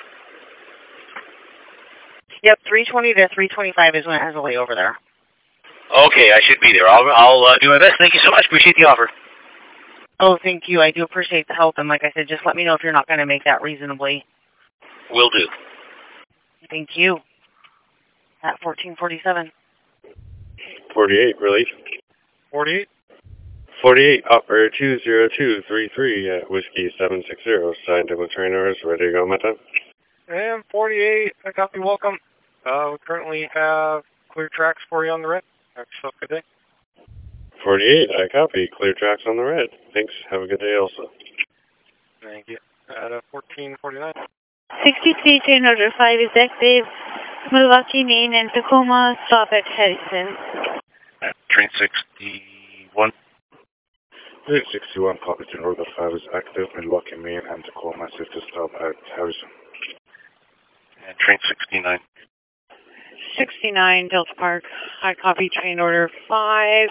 Yep, 320 to 325 is when it has a layover there. Okay, I should be there. I'll do my best. Thank you so much. Appreciate the offer. Oh, thank you. I do appreciate the help. And like I said, just let me know if you're not going to make that reasonably. Will do. Thank you. At 1447. 48, relief. 48. 48, operator 20233 at Whiskey 760. Scientific trainers, ready to go, my time. And 48, I copy, welcome. We currently have clear tracks for you on the red. Have yourself a good day. 48, I copy. Clear tracks on the red. Thanks. Have a good day also. Thank you. At 1449. 63 train order 5 is active. Milwaukee, Maine, and Tacoma. Stop at Harrison. Train 61. Train 61, copy. Train order 5 is active. Milwaukee, Maine, and Tacoma. Safety stop at Harrison. And train 69. 69 Delta Park. I copy train order 5.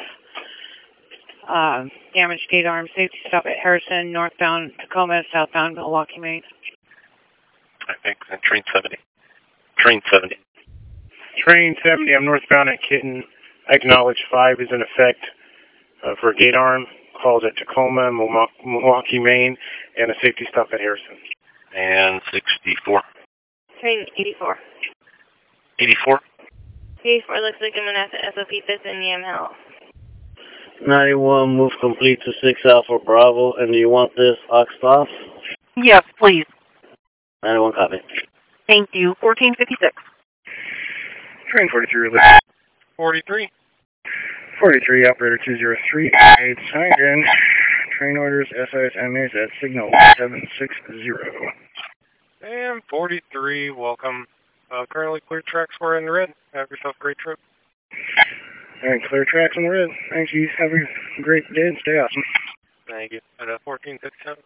Damaged gate arm. Safety stop at Harrison. Northbound Tacoma. Southbound Milwaukee, Maine. I think. And train 70. Train 70. Train 70, I'm northbound at Kitten. I acknowledge 5 is in effect for gate arm. Calls at Tacoma, Milwaukee, Maine, and a safety stop at Harrison. And 64. Train 84. 84. 84 looks like I'm going to have to SOP this in the ML. 91, move complete to 6 Alpha Bravo, and do you want this oxed off? Yes, please. 91, copy. Thank you. 1456. Train 43, relief. 43. 43, operator 203. It's siren. Train orders SISMAs at signal 760. And 43, welcome. Currently clear tracks for in the red. Have yourself a great trip. Alright, clear tracks in the red. Thank you. Have a great day and stay awesome. Thank you. At 1457.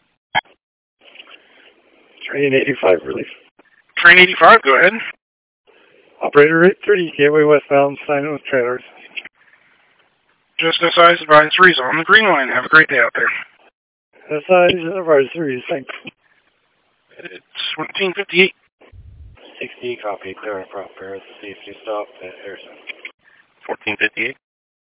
Train 85, relief. Train 85, go ahead. Operator 830, Gateway westbound, sign with trailers. Just SI's advisories on the green line. Have a great day out there. SI's advisories, thanks. It's 1458. 60, copy. Clear and proper. Safety stop at Harrison. 1458.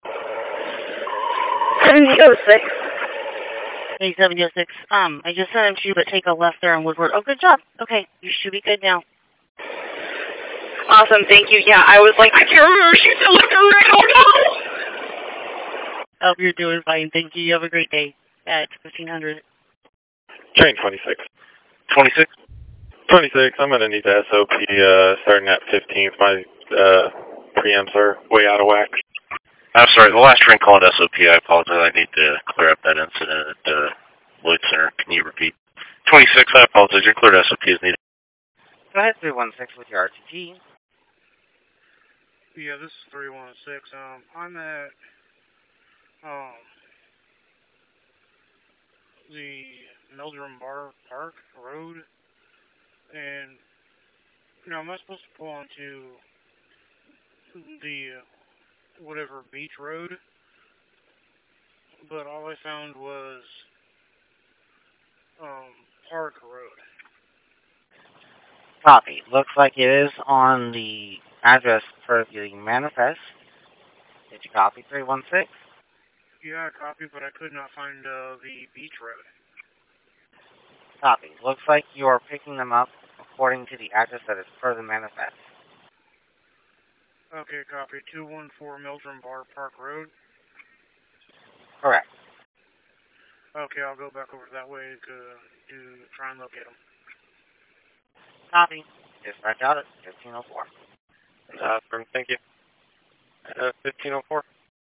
706. Hey, 706. I just sent him to you, but take a left there on Woodward. Oh, good job. Okay, you should be good now. Awesome, thank you. Yeah, I was like, I can't remember. She's still left or right. Oh, no! Hope you're doing fine. Thank you. You have a great day. At 1500. Train 26. 26. 26, I'm going to need the SOP starting at 15th. My preamps are way out of whack. I'm sorry, the last train called SOP. I apologize. I need to clear up that incident at Lloyd Center. Can you repeat? 26, I apologize. Your cleared SOP is needed. Go ahead, 316 with your RTG. Yeah, this is 316. I'm at the Meldrum Bar Park Road, and am I supposed to pull onto the whatever beach road? But all I found was Park Road. Copy. Looks like it is on the address for the manifest. Did you copy 316? Yeah, I copied, but I could not find the beach road. Copy. Looks like you are picking them up according to the address that is per the manifest. Okay, copy. 214 Meldrum Bar Park Road. Correct. Okay, I'll go back over that way to try and locate them. Copy. Dispatch out at 1504. Thank you. 1504.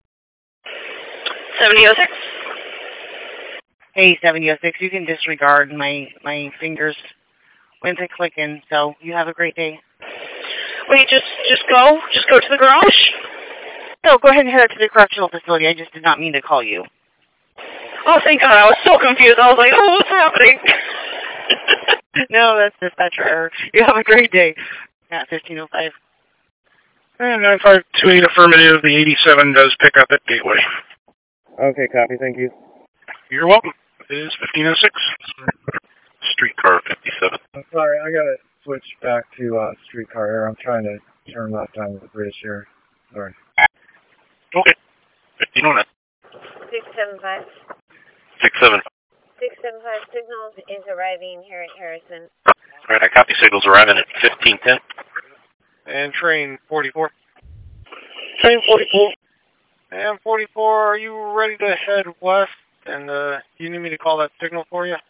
7006. Hey, 706, you can disregard my fingers went to clicking, so you have a great day. Wait, just go? Just go to the garage? No, go ahead and head up to the correctional facility. I just did not mean to call you. Oh, thank God. I was so confused. I was like, oh, what's happening? No, that's dispatcher error. You have a great day. Yeah, 1505. And 9528 affirmative, the 87 does pick up at Gateway. Okay, copy, thank you. You're welcome. It is 1506. Streetcar 57. I'm sorry, I gotta switch back to streetcar here. I'm trying to turn left on the bridge here. Sorry. Okay. 1509. 675. 675. 675 signals is arriving here at Harrison. Alright, I copy signals arriving at 1510. And train 44. Train 44. And 44, are you ready to head west? And you need me to call that signal for you?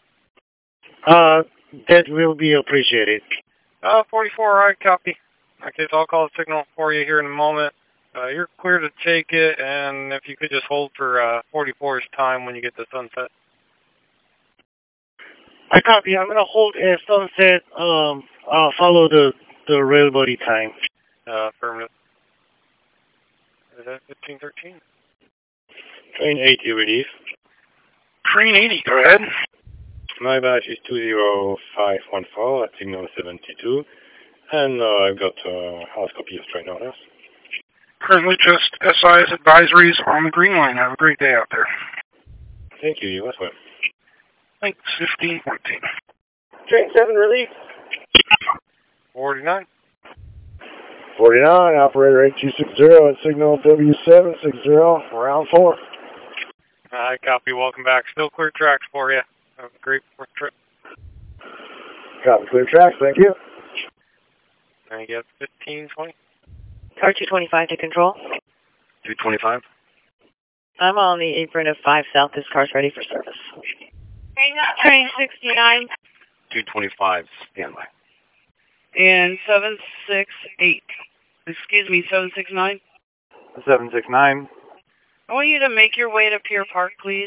That will be appreciated. 44, alright, copy. Okay, so I'll call the signal for you here in a moment. You're clear to take it, and if you could just hold for 44's time when you get to sunset. I copy. I'm gonna hold at sunset. I'll follow the rail body time. Affirmative. Is that 1513? Train 80, relief. Train 80, go ahead. My badge is 20514 at signal 72, and I've got a house copy of train orders. Currently just SI's advisories on the green line. Have a great day out there. Thank you, you as well. Thanks, 1514. Train 7, relief. 49. 49, operator 8260 at signal W760, round 4. I copy, welcome back. Still clear tracks for you. Have a great fourth trip. Copy, clear tracks, thank you. And you have 1520. Car 225 to control. 225. I'm on the apron of 5 South. This car's ready for service. Train 69. 225, standby. And 768. Excuse me, 769. 769. I want you to make your way to Pier Park, please.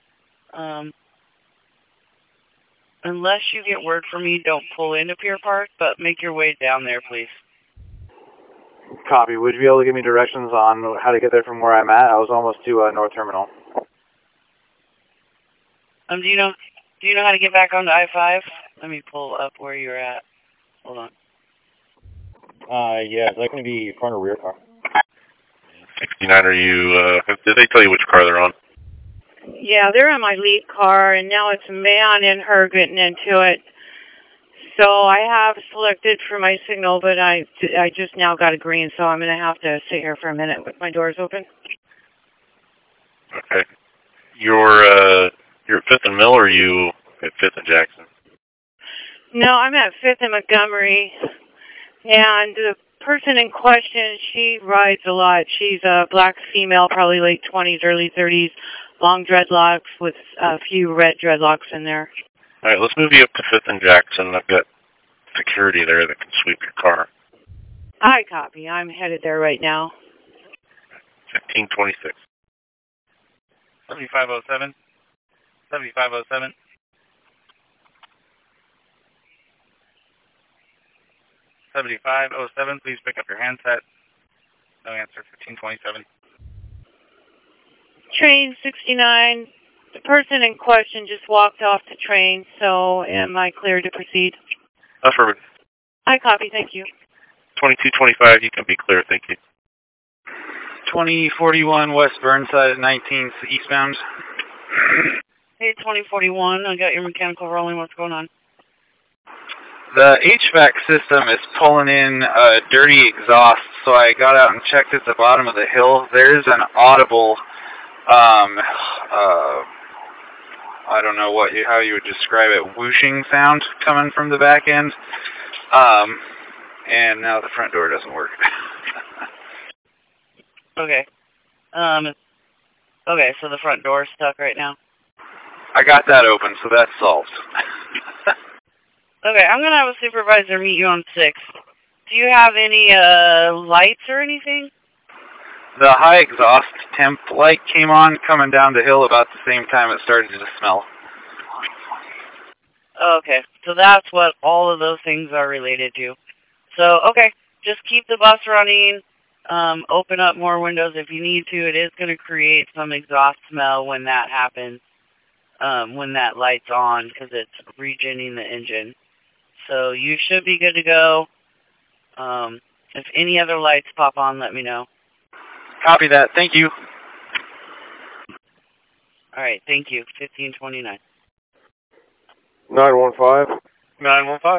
Unless you get word from me, don't pull into Pier Park, but make your way down there, please. Copy. Would you be able to give me directions on how to get there from where I'm at? I was almost to North Terminal. Do you know how to get back onto I-5? Let me pull up where you're at. Hold on. Yeah, is that going to be front or rear car? 69, are you, did they tell you which car they're on? Yeah, they're in my lead car, and now it's a man and her getting into it. So I have selected for my signal, but I just now got a green, so I'm going to have to sit here for a minute with my doors open. Okay. You're at 5th and Mill, or are you at 5th and Jackson? No, I'm at 5th and Montgomery, and the person in question, she rides a lot. She's a black female, probably late 20s, early 30s, long dreadlocks with a few red dreadlocks in there. All right, let's move you up to 5th and Jackson. I've got security there that can sweep your car. I copy. I'm headed there right now. 1526. 7507. 7507. 7507, please pick up your handset. No answer, 1527. Train 69. The person in question just walked off the train, so am I clear to proceed? Affirmative. I copy, thank you. 2225, you can be clear, thank you. 2041 West Burnside at 19th eastbound. Hey, 2041, I got your mechanical rolling. What's going on? The HVAC system is pulling in dirty exhaust, so I got out and checked at the bottom of the hill. There's an audible, I don't know how you would describe it, whooshing sound coming from the back end. And now the front door doesn't work. Okay. Okay, so the front door's stuck right now. I got that open, so that's solved. Okay, I'm going to have a supervisor meet you on 6. Do you have any lights or anything? The high exhaust temp light came on coming down the hill about the same time it started to smell. Okay, so that's what all of those things are related to. So, okay, just keep the bus running. Open up more windows if you need to. It is going to create some exhaust smell when that happens, when that light's on, because it's regenning the engine. So you should be good to go. If any other lights pop on, let me know. Copy that. Thank you. All right, thank you. 1529. 915. 915.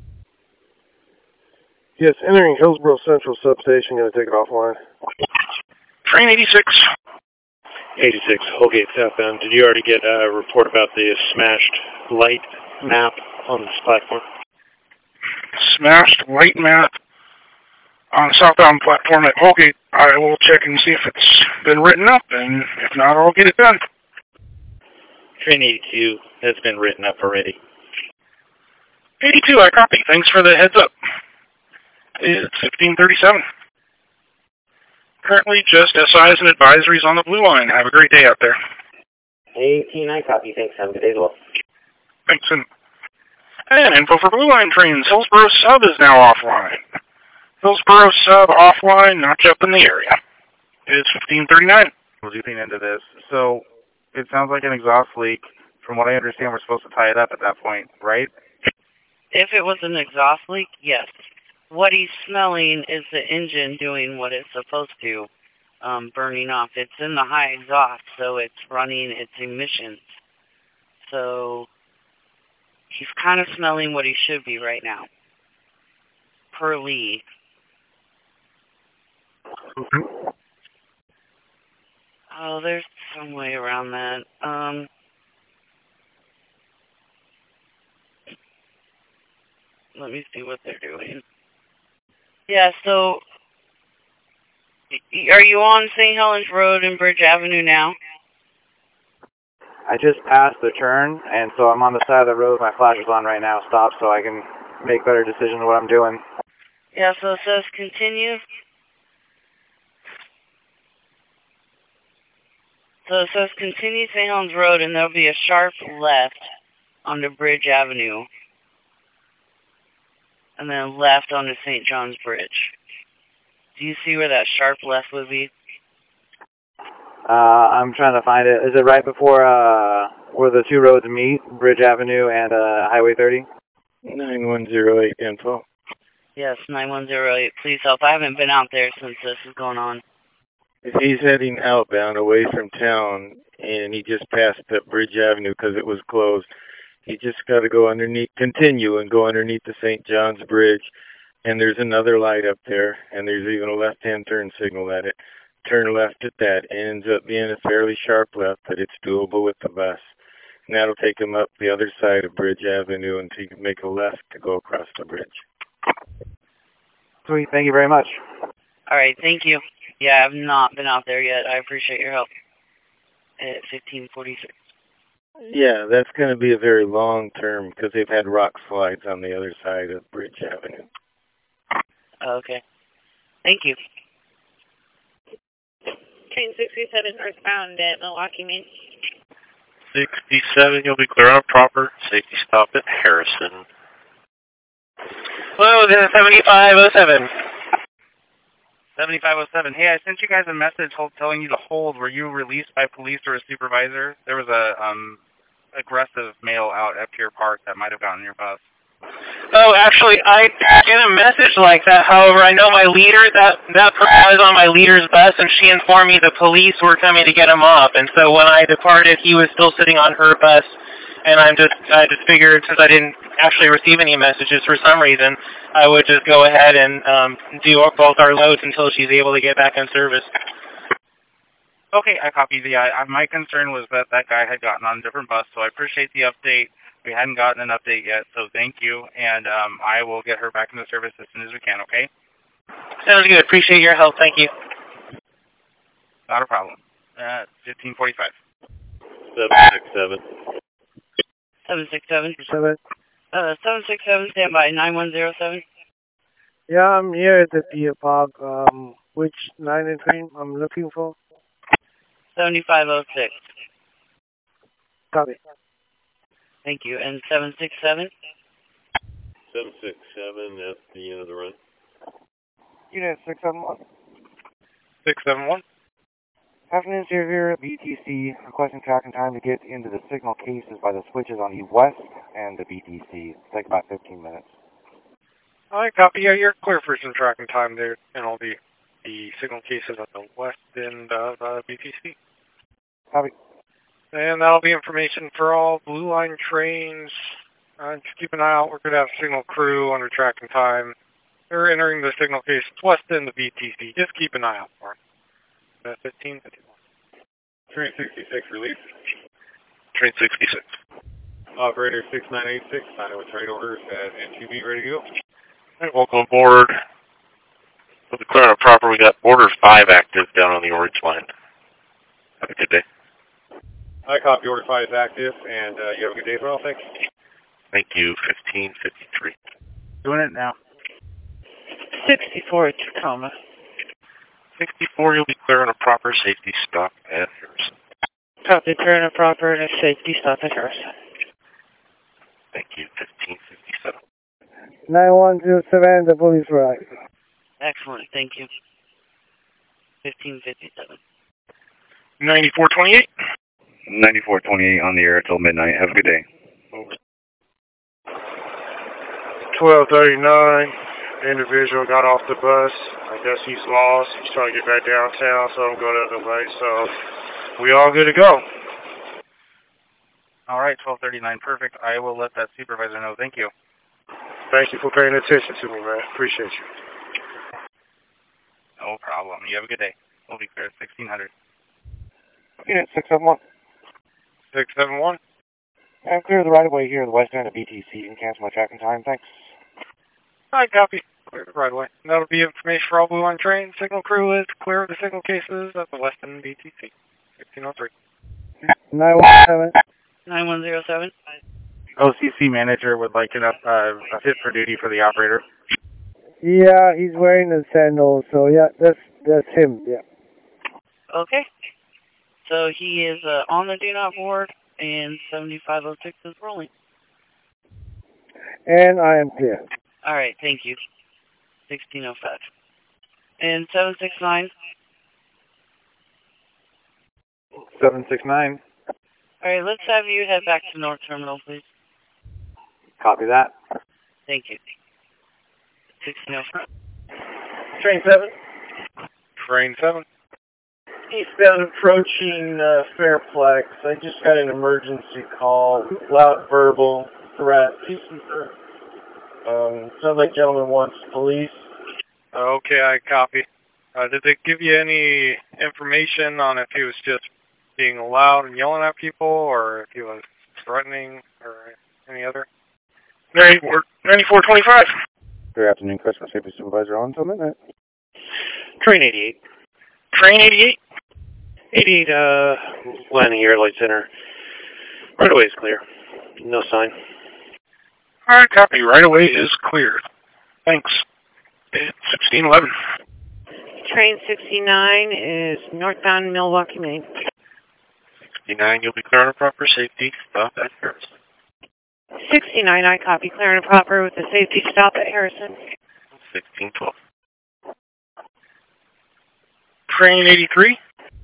Yes, entering Hillsborough Central Substation. Going to take it offline. Train 86. 86, Holgate southbound. Did you already get a report about the smashed light map on this platform? Smashed light map on the southbound platform at Holgate. I will check and see if it's been written up, and if not, I'll get it done. Train 82, that's been written up already. 82, I copy. Thanks for the heads up. It's 1537. Currently just SIs and advisories on the Blue Line. Have a great day out there. 18, I copy. Thanks. Have a good day as well. Thanks. And info for Blue Line trains. Hillsborough Sub is now offline. Hillsborough Sub offline, notch up in the area. It's 1539. We'll looking into this. So it sounds like an exhaust leak. From what I understand, we're supposed to tie it up at that point, right? If it was an exhaust leak, yes. What he's smelling is the engine doing what it's supposed to, burning off. It's in the high exhaust, so it's running its emissions. So he's kind of smelling what he should be right now, per Lee. Oh, there's some way around that. Let me see what they're doing. Yeah, so are you on St. Helens Road and Bridge Avenue now? I just passed the turn, and so I'm on the side of the road. My flash is on right now. Stop so I can make better decisions of what I'm doing. Yeah, so it says continue. So it says continue St. Helens Road, and there'll be a sharp left onto Bridge Avenue. And then left onto St. John's Bridge. Do you see where that sharp left would be? I'm trying to find it. Is it right before where the two roads meet, Bridge Avenue and Highway 30? 9108 info. Yes, 9108. Please help. I haven't been out there since this is going on. If he's heading outbound away from town and he just passed up Bridge Avenue because it was closed, he just got to go underneath, continue and go underneath the St. John's Bridge. And there's another light up there, and there's even a left-hand turn signal at it. Turn left at that. It ends up being a fairly sharp left, but it's doable with the bus. And that'll take him up the other side of Bridge Avenue, and he can make a left to go across the bridge. Sweet. Thank you very much. All right. Thank you. Yeah, I've not been out there yet. I appreciate your help. At 1546. Yeah, that's going to be a very long term because they've had rock slides on the other side of Bridge Avenue. Okay. Thank you. Train 67 northbound at Milwaukee, Maine. 67, you'll be clear on a proper safety stop at Harrison. Hello, this is 7507. 7507. Hey, I sent you guys a message telling you to hold. Were you released by police or a supervisor? There was a aggressive male out at Pier Park that might have gotten your bus. Oh, actually, I get a message like that. However, I know my leader, that person was on my leader's bus, and she informed me the police were coming to get him off. And so when I departed, he was still sitting on her bus. And I just figured, since I didn't actually receive any messages for some reason, I would just go ahead and do both our loads until she's able to get back in service. Okay, I copied the. My concern was that guy had gotten on a different bus, so I appreciate the update. We hadn't gotten an update yet, so thank you, and I will get her back into service as soon as we can, okay? Sounds good. Appreciate your help. Thank you. Not a problem. 1545. 767. 767. 767, stand by. 9107. Yeah, I'm here at the Pier Park. Which line and train I'm looking for? 7506. Copy. Thank you. And 767? 767, that's the end of the run. Unit 671. 671. Afternoon, Severe BTC, requesting tracking time to get into the signal cases by the switches on the west and the BTC. Take about 15 minutes. I copy. Yeah, you're clear for some tracking time there and all the signal cases on the west end of BTC. Copy. And that'll be information for all Blue Line trains. Just keep an eye out. We're going to have signal crew under tracking time. They're entering the signal cases west end of BTC. Just keep an eye out for them. 1551. Train 66 release. Train 66. Operator 6986, signing with train orders at NTV, ready to go. Alright, welcome aboard. With the clear and proper, we got order 5 active down on the orange line. Have a good day. I copy order 5 is active, and you have a good day as well, thanks. Thank you, 1553. Doing it now. 64 Tacoma. 64, you'll be clear on a proper safety stop at Harrison. Copy, clear and proper and a safety stop at Harrison. Thank you, 1557. 9107, the police arrived. Excellent, thank you. 1557. 9428. 9428 on the air till midnight. Have a good day. Over. 1239. Individual got off the bus. I guess he's lost. He's trying to get back downtown, so I'm going the other way. So we all good to go. All right, 1239, perfect. I will let that supervisor know. Thank you. Thank you for paying attention to me, man. Appreciate you. No problem. You have a good day. We'll be clear at 1600. Unit 671. 671. I'm clear the right of way here in the west end of BTC. You can cancel my tracking time. Thanks. Alright, copy. Clear right away. That'll be information for all Blue Line trains. Signal crew is clear of the signal cases at the west end of BTC. 1603. 917. 9107. OCC manager would like a fit for duty for the operator. Yeah, he's wearing the sandals, so yeah, that's him, yeah. Okay. So he is on the do not board, and 7506 is rolling. And I am clear. All right, thank you. 1605. And 769. 769. All right, let's have you head back to North Terminal, please. Copy that. Thank you. 1605. Train 7. Train 7. Eastbound approaching Fairplex. I just got an emergency call. Loud verbal threat. Sounds like gentleman wants police. Okay, I copy. Did they give you any information on if he was just being loud and yelling at people, or if he was threatening, or any other? 9425. Good afternoon, Customer Safety Supervisor on until midnight. Train 88. Train 88? 88, landing here at Light Center. Right away is clear. No sign. Alright, copy. Right away is cleared. Thanks. It's 1611. Train 69 is northbound Milwaukee, Maine. 69, you'll be clear on a proper safety stop at Harrison. 69, I copy. Clear and proper with the safety stop at Harrison. 1612. Train 83?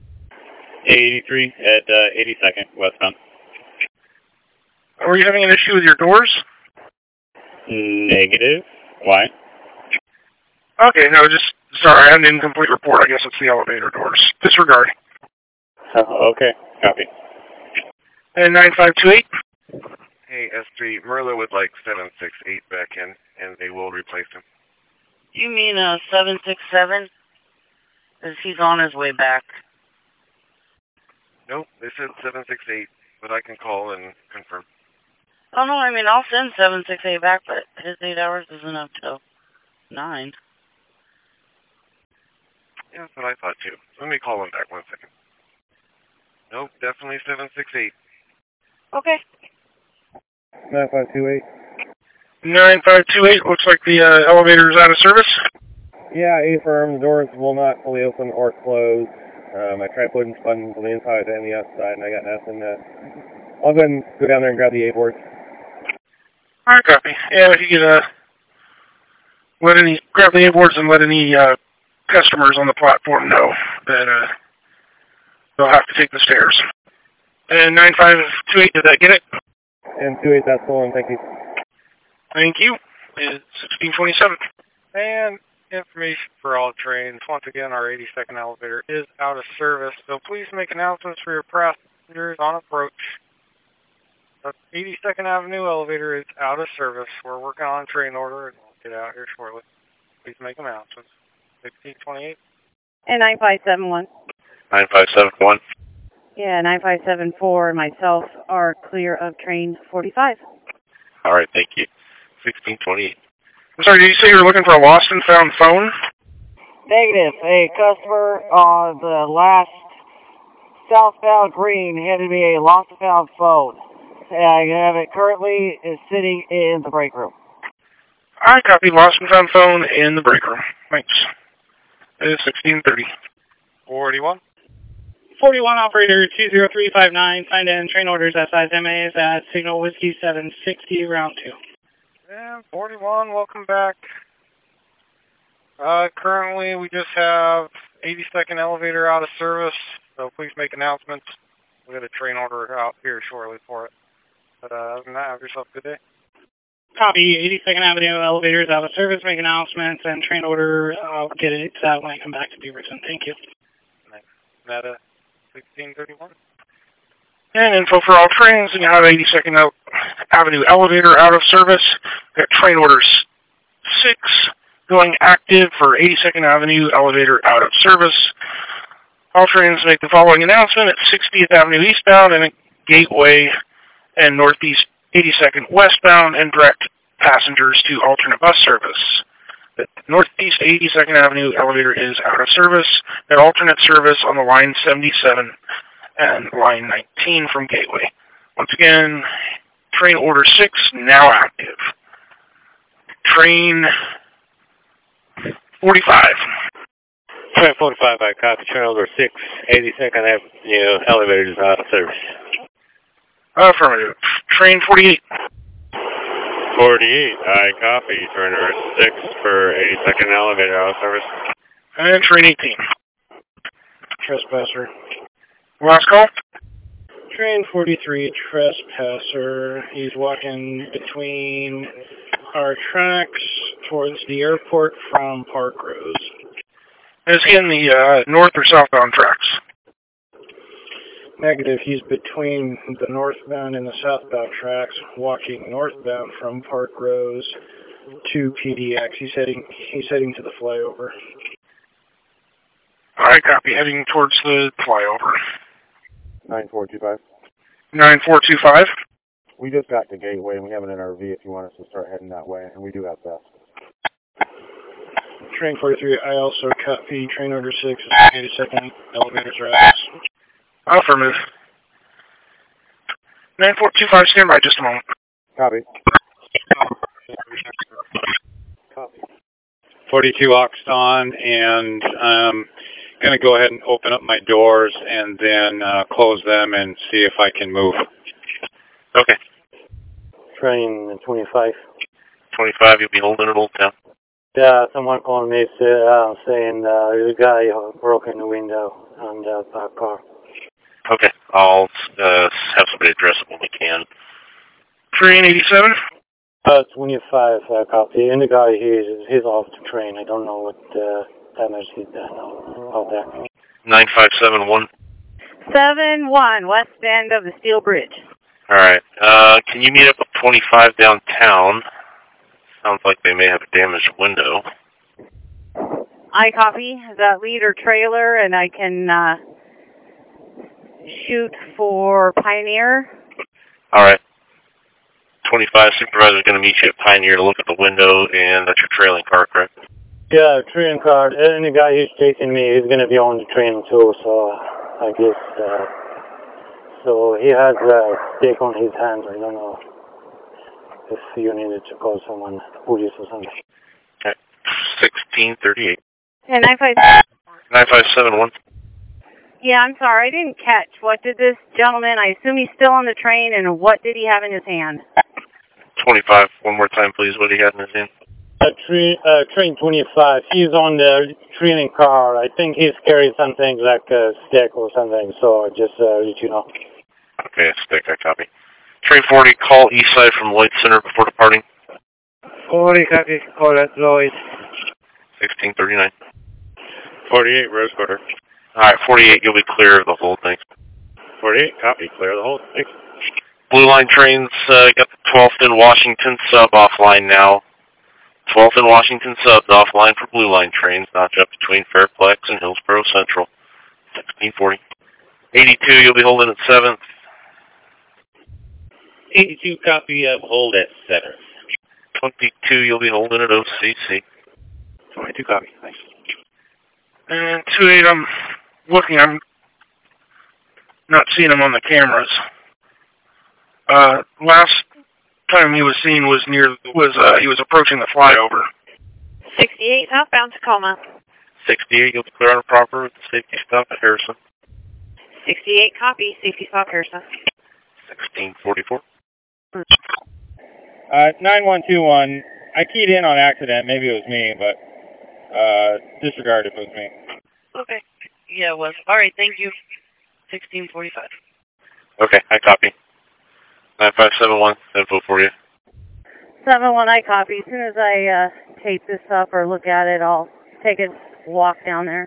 83 at 82nd westbound. Are you having an issue with your doors? Negative. Why? Okay, no, just, sorry, I had an incomplete report. I guess it's the elevator doors. Disregard. Okay, copy. And 9528? Hey, S3, Merla would like 768 back in, and they will replace him. You mean 767? Because he's on his way back. Nope, they said 768, but I can call and confirm. Oh, no, I mean, I'll send 768 back, but his 8 hours isn't up till 9. Yeah, that's what I thought, too. Let me call him back 1 second. Nope, definitely 768. Okay. 9528. 9528, looks like the elevator is out of service. Yeah, affirm. The doors will not fully open or close. I tried putting buttons on the inside and the outside, and I got nothing. I'll go ahead and go down there and grab the A-board. Alright, copy. Yeah, if you could grab the A-boards and let any customers on the platform know that they'll have to take the stairs. And 9528, did that get it? And 28, that's the one. Thank you. Thank you. It's 1627. And information for all trains. Once again, our 82nd elevator is out of service, so please make announcements for your passengers on approach. The 82nd Avenue elevator is out of service. We're working on a train order, and we'll get out here shortly. Please make announcements. 1628. And 9571. 9571. Yeah, 9574 and myself are clear of train 45. All right, thank you. 1628. I'm sorry, did you say you were looking for a lost and found phone? Negative. A customer on the last southbound green handed me a lost and found phone. And I have it currently is sitting in the break room. I copy lost and found phone in the break room. Thanks. It is 1630. 41. 41 operator 20359, signed in train orders at size MAs at Signal Whiskey 760, round 2. And 41, welcome back. Currently we just have 82nd elevator out of service, so please make announcements. We'll get a train order out here shortly for it. But other than that, have yourself a good day. Copy, 82nd Avenue elevators out of service, make announcements, and train order, I'll get it out when I come back to Beaverton. Thank you. Meta 1631. And info for all trains, and you have 82nd Avenue elevator out of service. Got train orders 6 going active for 82nd Avenue elevator out of service. All trains make the following announcement at 60th Avenue eastbound and at Gateway and Northeast 82nd westbound, and direct passengers to alternate bus service. The Northeast 82nd Avenue elevator is out of service. That alternate service on the line 77 and line 19 from Gateway. Once again, train order 6 now active. Train 45. Train 45, I copy. Train order 6, 82nd Avenue elevator is out of service. Affirmative. Train 48. 48, I copy. Train order 6 for 82nd elevator out of service. And train 18. Trespasser. Last call. Train 43, trespasser. He's walking between our tracks towards the airport from Park Rose. Is he in the north or southbound tracks? Negative, he's between the northbound and the southbound tracks, walking northbound from Park Rose to PDX. He's heading to the flyover. I copy, heading towards the flyover. 9425. 9425. We just got to Gateway and we have an NRV if you want us to start heading that way, and we do have theft. Train 43, I also copy. Train order 6 is 82nd elevators racks. Affirmative. 9425, stand by just a moment. Copy. Copy. 42 Oxton, and I'm going to go ahead and open up my doors and then close them and see if I can move. Okay. Train 25. 25, you'll be holding it Old Town. Yeah, someone called me saying the guy broke in the window on the back car. Okay, I'll have somebody address it when we can. Train 87? 25, copy. And the guy, he's off the train. I don't know what damage he's done out there. 9571. 7-1, west end of the Steel Bridge. Alright, can you meet up with 25 downtown? Sounds like they may have a damaged window. I copy the leader trailer, and I can shoot for Pioneer. Alright. 25 supervisor's going to meet you at Pioneer to look at the window, and that's your trailing car, correct? Yeah, train car. And the guy who's chasing me, he's going to be on the train too, so I guess, so he has a stick on his hand. I don't know if you needed to call someone, police or something. Okay. 1638. Yeah, 9571. Yeah, I'm sorry, I didn't catch. What did this gentleman, I assume he's still on the train, and what did he have in his hand? 25, one more time, please. What do you have in his hand? Train 25, he's on the trailing car. I think he's carrying something like a stick or something, so just let you know. Okay, a stick, I copy. Train 40, call east side from Lloyd Center before departing. 40, copy. Call at Lloyd. 1639. 48, Rose Quarter. Alright, 48, you'll be clear of the whole thing. 48, copy. Clear the whole. Thanks. Blue Line trains got the 12th and Washington sub offline now. 12th and Washington subs offline for Blue Line trains, notch up between Fairplex and Hillsborough Central. 1640. 82, you'll be holding at 7th. 82, copy of hold at 7. 22, you'll be holding at OCC. 22, copy. Thanks. And 28, I'm looking. I'm not seeing him on the cameras. Last time he was seen was he was approaching the flyover. 68 southbound Tacoma. 68, you'll be clear on proper with the safety stop at Harrison. 68, copy. Safety stop Harrison. 1644. 9121. I keyed in on accident. Maybe it was me, but disregard if it was me. Okay. Yeah, it was. All right, thank you. 1645. Okay, I copy. 9571, info for you. 7-1, I copy. As soon as I tape this up or look at it, I'll take a walk down there.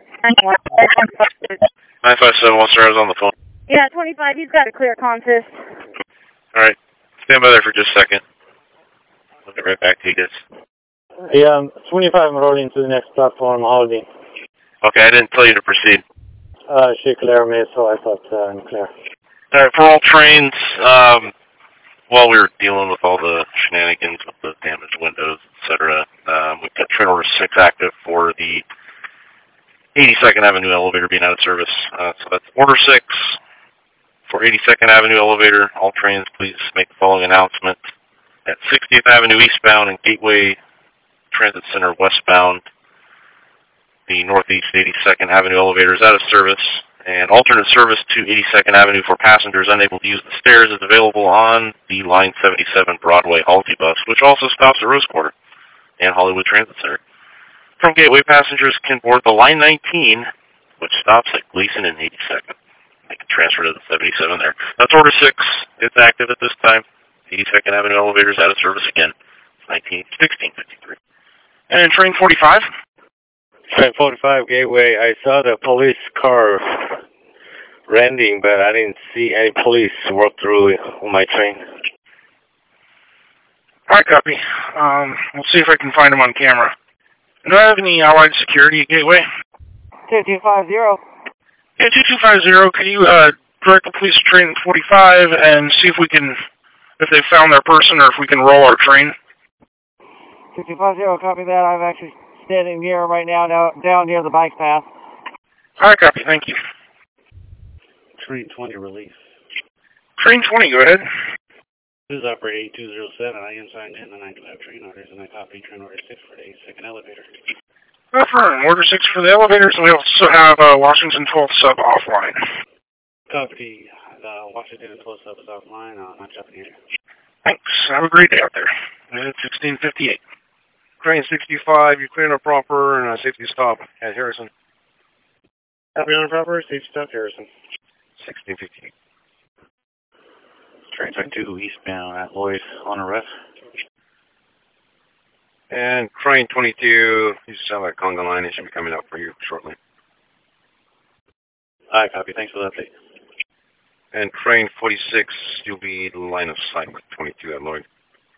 9571, sir, I was on the phone. Yeah, 25, he's got a clear consist. Alright, stand by there for just a second. I'll get right back to you guys. Yeah, 25, I'm rolling to the next platform, Holiday. Okay, I didn't tell you to proceed. She cleared me, so I thought I'm clear. Alright, for all trains, while we were dealing with all the shenanigans with the damaged windows, etc., we've got train order 6 active for the 82nd Avenue elevator being out of service. So that's order 6 for 82nd Avenue elevator. All trains, please make the following announcement. At 60th Avenue eastbound and Gateway Transit Center westbound, the Northeast 82nd Avenue elevator is out of service, and alternate service to 82nd Avenue for passengers unable to use the stairs is available on the Line 77 Broadway Halty bus, which also stops at Rose Quarter and Hollywood Transit Center. From Gateway, passengers can board the Line 19, which stops at Gleason and 82nd. They can transfer to the 77 there. That's order 6. It's active at this time. 82nd Avenue elevator is out of service again. It's 1653. And train 45? Train 45 Gateway, I saw the police car rending, but I didn't see any police walk through on my train. Alright, copy. We'll see if I can find him on camera. Do I have any Allied security at Gateway? 2250. Yeah, 2250, can you direct the police to train 45 and see if we can, if they found their person or if we can roll our train? 2250, copy that. I'm actually standing here right now down near the bike path. Alright, copy, thank you. Train 20 release. Train 20, go ahead. This is operator 8207. I am signed in, and I do have train orders, and I copy train order 6 for the 82nd elevator. Affirm, order 6 for the elevators, and we also have Washington 12 sub offline. Copy. Washington 12 sub is offline. I'm jumping here. Thanks. Have a great day out there. It's 1658. Train 65, you clear on proper and safety stop at Harrison. Copy on proper, safety stop Harrison. 1658. Train 22 eastbound at Lloyd on a ref. And train 22, you sound like Conga line. It should be coming up for you shortly. Alright, copy. Thanks for the update. And train 46, you'll be line of sight with 22 at Lloyd.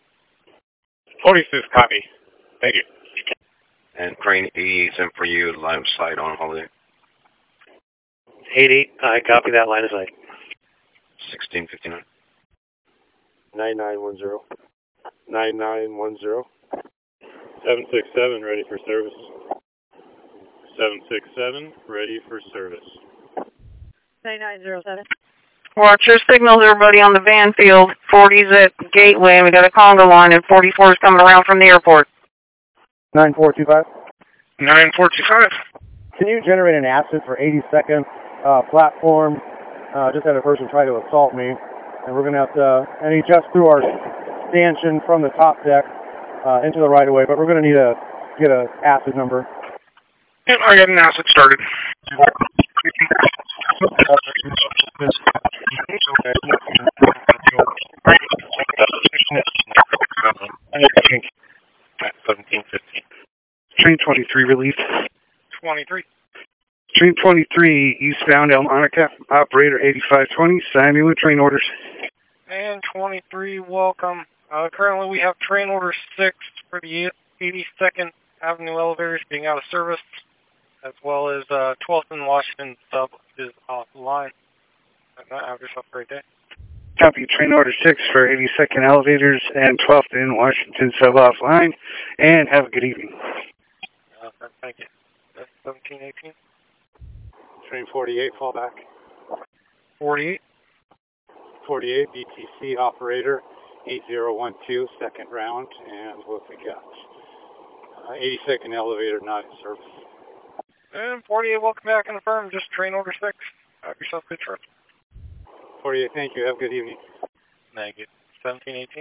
46, copy. Thank you. And train 80 is in for you, line of sight on Holiday. 88, I copy that line of sight. 1659. 9910. 9910. 767, ready for service. 767, ready for service. 9907. Watch your signals, everybody on the van field. 40's at Gateway, and we got a Conga line, and 44 is coming around from the airport. 9425. 9425. Can you generate an acid for 82nd platform? Just had a person try to assault me, and we're going to have to, and he just threw our stanchion from the top deck into the right of way, but we're going to need to get an acid number. Yep, I got an acid started. Train 23 release. 23. Train 23 eastbound El Monica, operator 8520, Samuel train orders. And 23, welcome. Currently we have train order 6 for the 82nd Avenue elevators being out of service, as well as 12th and Washington sub is offline. Have yourself a great day. Copy. Train order 6 for 82nd elevators and 12th in Washington sub offline. And have a good evening. Thank you. 1718. Train 48, fallback. 48. 48, BTC operator, 8012, second round, and what we got? 82nd elevator not in service. And 48, welcome back and affirm. Just train order 6. Have yourself a good trip. 48, thank you. Have a good evening. Thank you. 1718.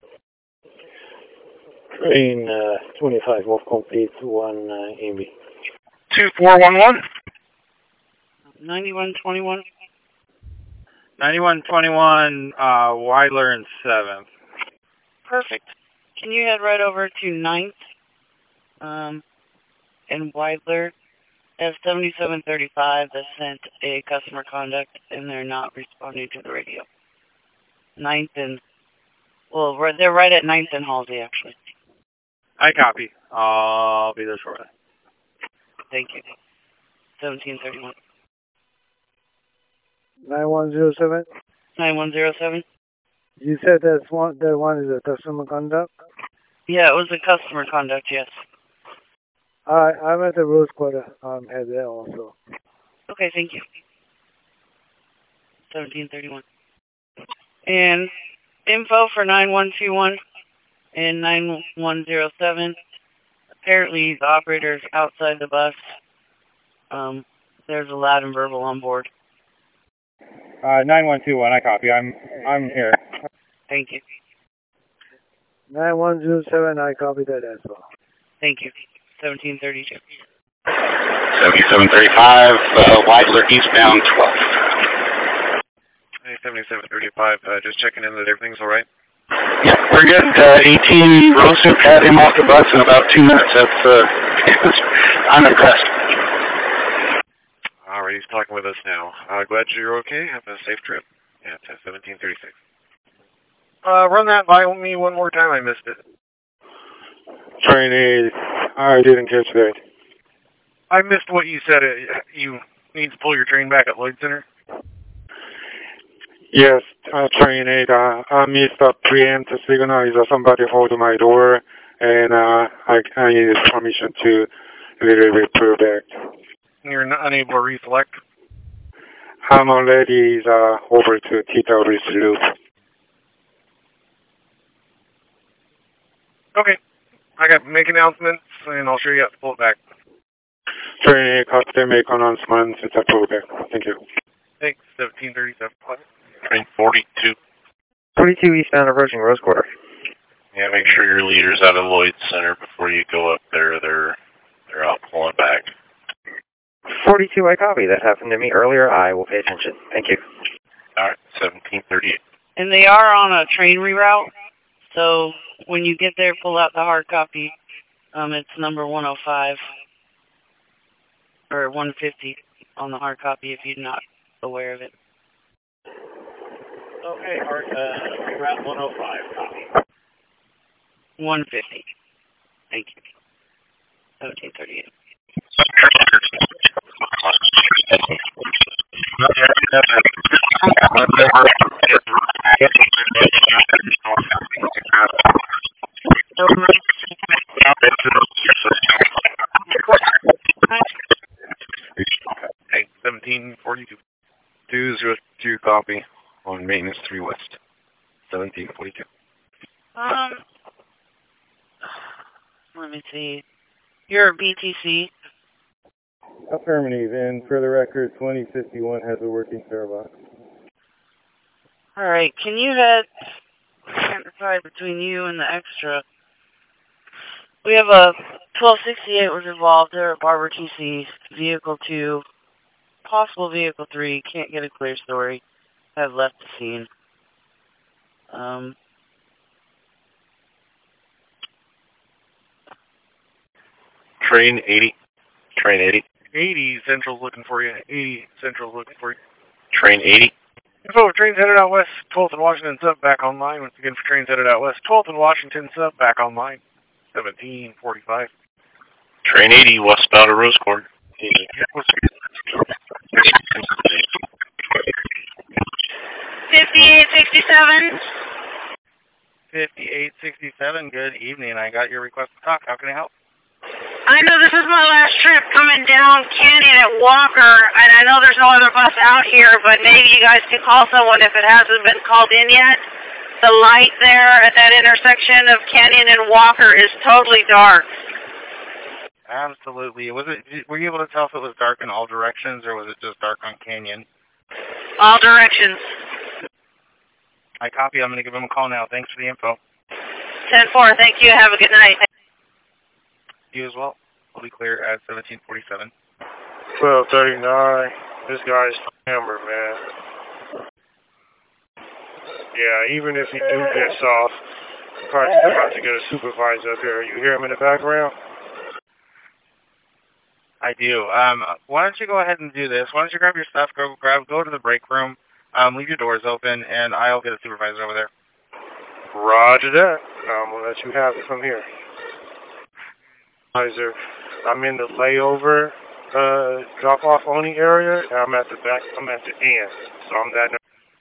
Train 25, off complete, 1 AMB. 2411. 9121. 9121, Weidler and 7th. Perfect. Can you head right over to 9th and Weidler? At 7735, they sent a customer conduct and they're not responding to the radio. 9th and, well, they're right at 9th and Halsey, actually. I copy. I'll be there shortly. Thank you. 1731. 9107. 9107. You said that one is a customer conduct? Yeah, it was a customer conduct, yes. I'm at the Rose Quarter. I'm head there also. Okay, thank you. 1731. And info for 9121 and 9107. Apparently the operator's outside the bus. There's a loud and verbal on board. 9121, I copy. I'm here. Thank you. 9107, I copy that as well. Thank you. 1732. 7735, Weidler eastbound 12. Hey, 7735, just checking in that everything's all right. Yep, we're good. 18 Rosu got him off the bus in about 2 minutes. I'm impressed. All right, he's talking with us now. Glad you're okay. Have a safe trip. Yeah, 1736. Run that by me one more time. I missed it. Train 8, I didn't catch that. I missed what you said. You need to pull your train back at Lloyd Center? Yes, Train 8, I missed a preempt signal. Is somebody hold my door, and I needed permission to literally pull back. You're not unable to reselect? I'm already over to TW's loop. Okay. I got to make announcements, and I'll show you how to pull it back. Train 8, copy, make announcements, it's a pullback. Thank you. Thanks, 1737. Train 42. 42 eastbound approaching Rose Quarter. Yeah, make sure your leader's out of Lloyd Center before you go up there. They're out pulling back. 42, I copy. That happened to me earlier. I will pay attention. Thank you. All right, 1738. And they are on a train reroute, so when you get there, pull out the hard copy. It's number 105 or 150 on the hard copy if you're not aware of it. Okay, route 105, copy. 150. Thank you. 1738. Hey, 1742. 202 copy on maintenance 3 west. 1742. Let me see. You're a BTC. Affirmative, and for the record, 2051 has a working farebox. Alright, can you head decide between you and the extra? We have a 1268 was involved there at Barber TC, vehicle 2, possible vehicle 3, can't get a clear story, have left the scene. Train 80. Train 80. 80 Central's looking for you. 80 Central's looking for you. Train 80. Info, trains headed out west, 12th and Washington sub back online. Once again for trains headed out west, 12th and Washington sub back online. 1745. Train 80 westbound to Rose Quarter. 5867. 5867, good evening. I got your request to talk. How can I help? I know this is my last trip coming down Canyon at Walker, and I know there's no other bus out here, but maybe you guys can call someone if it hasn't been called in yet. The light there at that intersection of Canyon and Walker is totally dark. Absolutely. Were you able to tell if it was dark in all directions, or was it just dark on Canyon? All directions. I copy. I'm going to give him a call now. Thanks for the info. 10-4. Thank you. Have a good night. You as well. We'll be clear at 1747. 1239. This guy's hammered, man. Yeah, even if he do get soft, probably about to get a supervisor up here. You hear him in the background? I do. Why don't you go ahead and do this? Why don't you grab your stuff, go to the break room, leave your doors open, and I'll get a supervisor over there. Roger that. I'm going to let you have it from here. Supervisor, I'm in the layover drop-off only area, and I'm at the back. I'm at the end, so I'm that.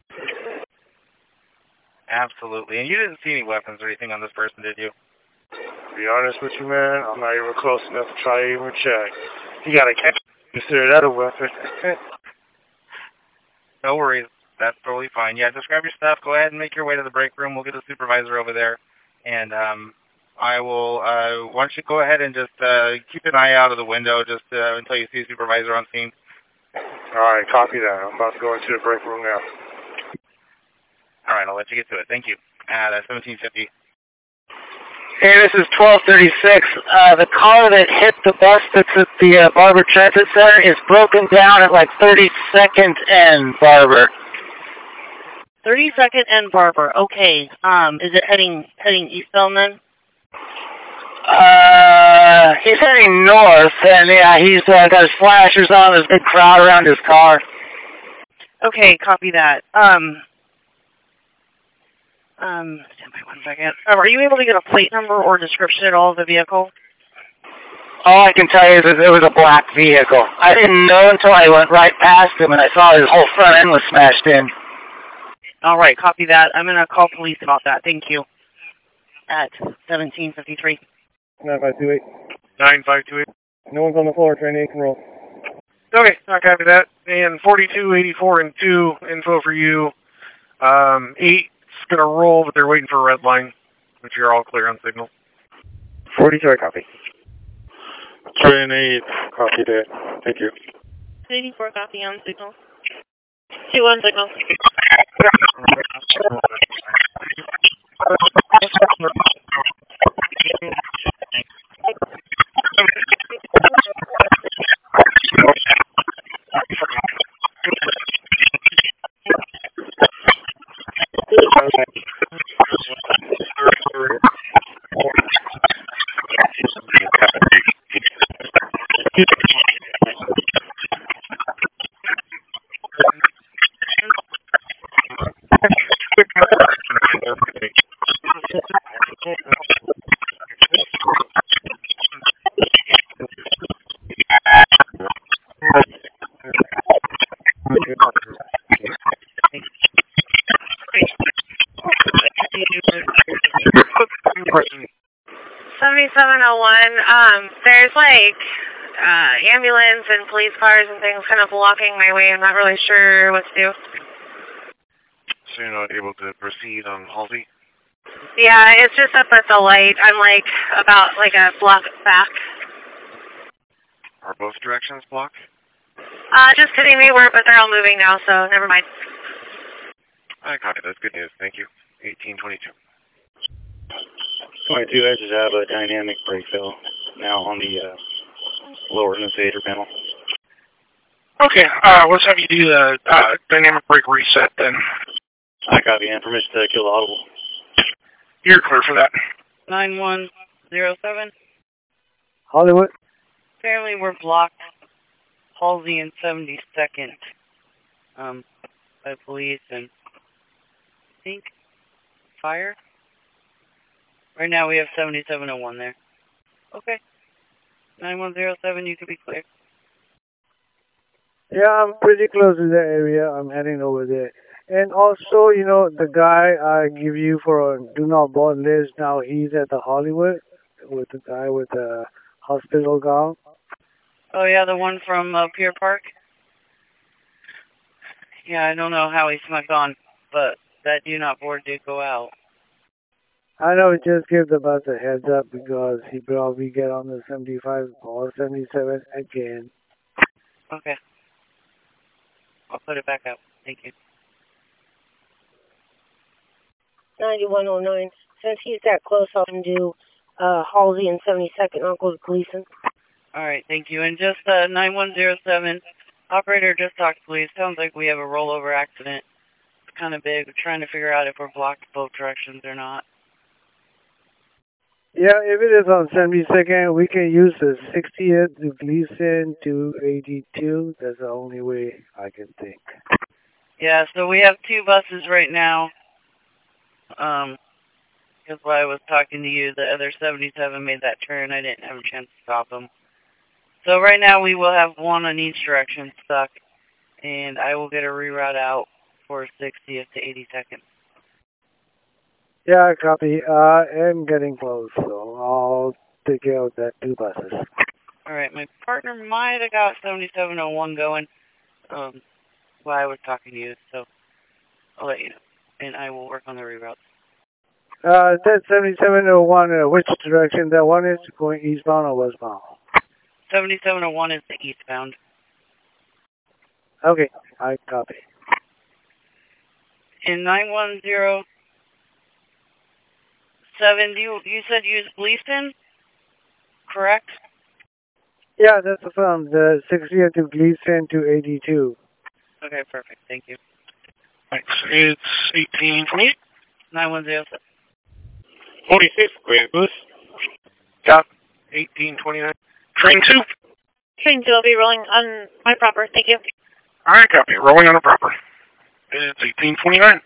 Absolutely. And you didn't see any weapons or anything on this person, did you? To be honest with you, man, I'm not even close enough to try to even check. You gotta consider that a weapon. No worries. That's totally fine. Yeah, just grab your stuff. Go ahead and make your way to the break room. We'll get a supervisor over there. And I will, why don't you go ahead and just keep an eye out of the window just until you see a supervisor on scene. All right, copy that. I'm about to go into the break room now. All right, I'll let you get to it. Thank you. That's 1750. Hey, this is 1236. The car that hit the bus that's at the Barber Transit Center is broken down at like 32nd and Barber. 32nd and Barber. Okay. Is it heading eastbound then? He's heading north, and yeah, he's got his flashers on. There's a big crowd around his car. Okay, copy that. Stand by 1 second. Are you able to get a plate number or description at all of the vehicle? All I can tell you is that it was a black vehicle. I didn't know until I went right past him and I saw his whole front end was smashed in. All right, copy that. I'm going to call police about that. Thank you. At 1753. 9528. 9528. No one's on the floor. Train 8 can roll. Okay, I copy that. And 42, 84, and 2 info for you. 8's going to roll, but they're waiting for a red line, which you're all clear on signal. 42, I copy. Train 8, copy that. Thank you. 84, copy on signal. 2-1 signal. There's like ambulance and police cars and things kind of blocking my way. I'm not really sure what to do. So you're not able to proceed on Halsey? Yeah, it's just up at the light. I'm like about like a block back. Are both directions blocked? Just kidding, they were, but they're all moving now, so never mind. I copy. That's good news. Thank you. 1822. 22, I just have a dynamic brake fill now on the lower initiator panel. Okay, let's have you do the dynamic brake reset then. I copy, and permission to kill the audible. You're clear for that. 9107. Hollywood. Apparently we're blocked. Halsey and 72nd. By police and I think fire. Right now we have 7701 there. Okay. 9107, you can be clear. Yeah, I'm pretty close to that area. I'm heading over there. And also, you know, the guy I give you for a do not board list, now he's at the Hollywood with the guy with the hospital gown. Oh yeah, the one from Pier Park? Yeah, I don't know how he snuck on, but that do not board did go out. I know, just give the bus a heads up because he probably get on the 75 or 77 again. Okay. I'll put it back up. Thank you. 9109. Since he's that close, I'll do Halsey and 72nd. I'll go to Gleason. All right, thank you. And just 9107, operator, just talk, please. Sounds like we have a rollover accident. It's kind of big. We're trying to figure out if we're blocked both directions or not. Yeah, if it is on 72nd, we can use the 60th to Gleason to 82. That's the only way I can think. Yeah, so we have two buses right now. Because while I was talking to you, the other 77 made that turn. I didn't have a chance to stop them. So right now we will have one on each direction stuck, and I will get a reroute out for 60th to 82nd. Yeah, copy. I am getting close, so I'll take care of that two buses. All right, my partner might have got 7701 going while I was talking to you, so I'll let you know, and I will work on the reroute. That 7701, which direction that one is? Going eastbound or westbound? 7701 is the eastbound. Okay, I copy. In 9107, you said use Gleason, correct? Yeah, that's from the 60th to Gleason to 82. Okay, perfect. Thank you. Thanks. It's 1828. 9107. 46, Grand Bus. Got 1829. Train 2. Train 2 will be rolling on my proper. Thank you. I copy. Rolling on a proper. It's 1829.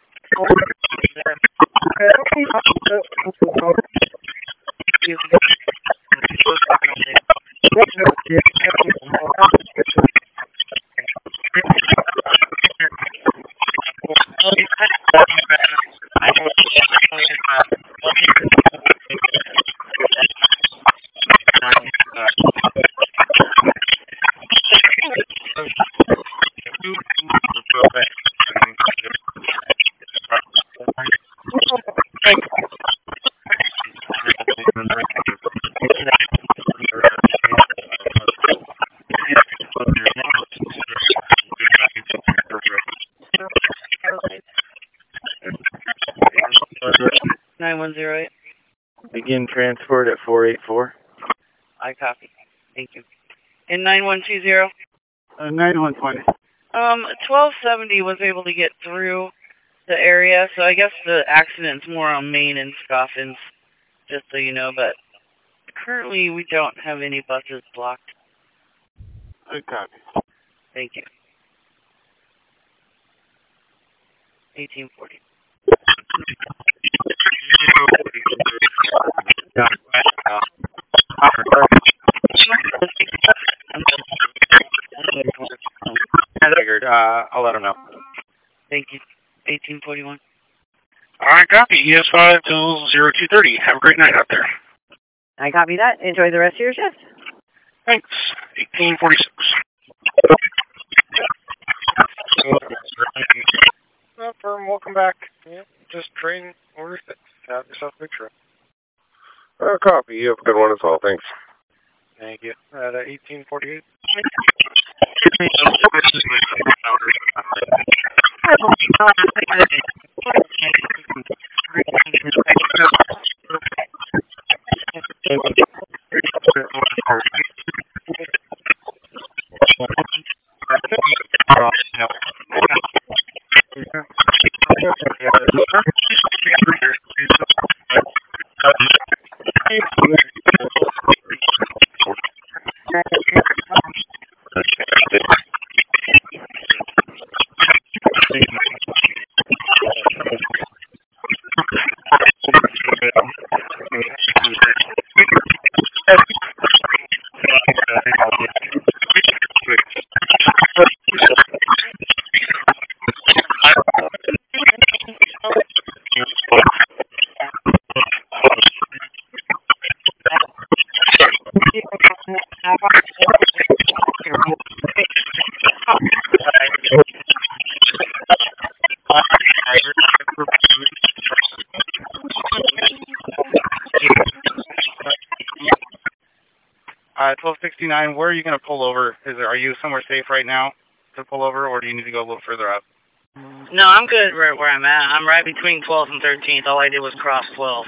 Begin transport at 484. I copy. Thank you. In 9120? 9120. 1270 was able to get through the area, so I guess the accident's more on Main and Scoffins, just so you know, but currently we don't have any buses blocked. I copy. Thank you. 1840. I figured, I'll let him know. Thank you. 1841. I copy. ES5 till 0230. Have a great night out there. I copy that. Enjoy the rest of your shift. Thanks. 1846. Well, firm, welcome back. Yeah, just train order 6. Have yourself a big trip. Copy. You have a good one as well. Thanks. Thank you. At 1848. 1269, where are you going to pull over? Are you somewhere safe right now to pull over, or do you need to go a little further up? No, I'm good right where I'm at. I'm right between 12th and 13th. All I did was cross 12.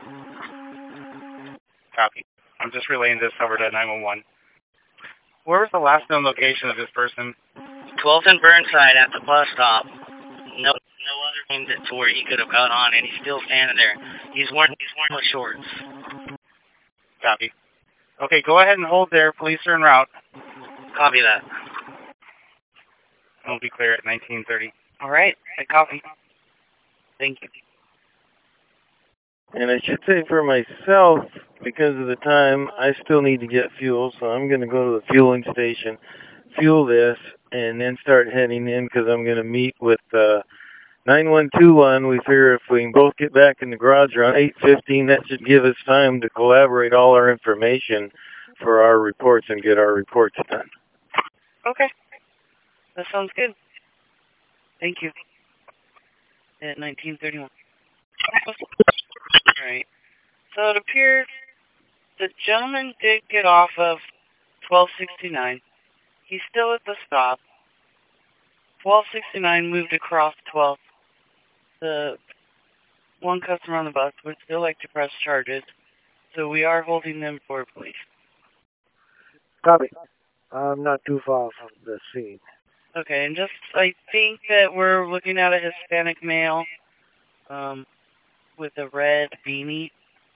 Copy. I'm just relaying this over to 911. Where was the last known location of this person? 12th and Burnside at the bus stop. No other name to where he could have got on, and he's still standing there. He's wearing the shorts. Copy. Okay, go ahead and hold there. Police are en route. Copy that. We'll be clear at 1930. All right, I copy. Thank you. And I should say for myself, because of the time, I still need to get fuel, so I'm going to go to the fueling station, fuel this, and then start heading in because I'm going to meet with 9121. We figure if we can both get back in the garage around 8:15, that should give us time to collaborate all our information for our reports and get our reports done. Okay. That sounds good. Thank you. At 1931. Alright. So it appears the gentleman did get off of 1269. He's still at the stop. 1269 moved across 12th. The one customer on the bus would still like to press charges, so we are holding them for police. Copy. I'm not too far from the scene. Okay, and just, I think that we're looking at a Hispanic male with a red beanie.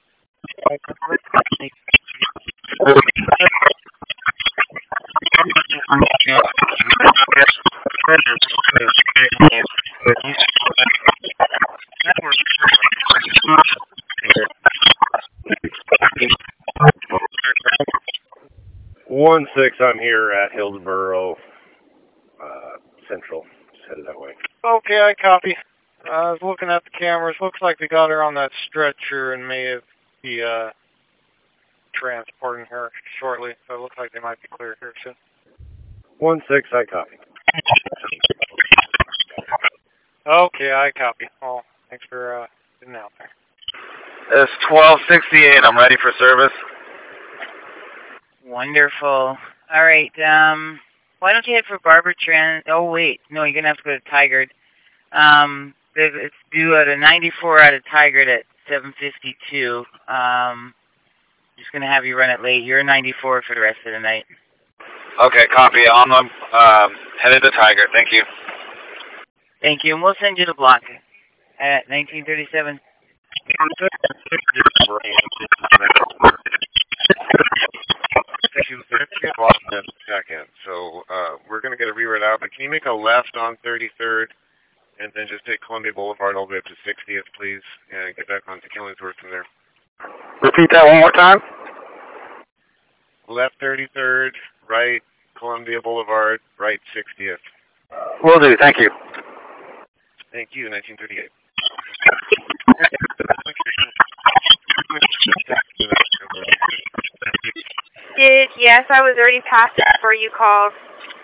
One six. I'm here at Hillsboro Central. Just headed that way. Okay, I copy. I was looking at the cameras. Looks like they got her on that stretcher and may be transporting her shortly. So it looks like they might be clear here soon. 1-6, I copy. Okay, I copy. Well, thanks for getting out there. It's 1268. I'm ready for service. Wonderful. All right. Why don't you head for Barber Trans? Oh wait, no, you're gonna have to go to Tigard. It's due at a 94 out of Tigard at 7:52. Just gonna have you run it late. You're a 94 for the rest of the night. Okay, copy. I'm headed to Tiger. Thank you. Thank you, and we'll send you the block at 1937. Second. So we're going to get a reroute out, but can you make a left on 33rd and then just take Columbia Boulevard all the way up to 60th, please, and get back onto Killingsworth from there? Repeat that one more time. Left 33rd, right Columbia Boulevard, right 60th. Will do. Thank you. Thank you, 1938. Yes, I was already past it before you called.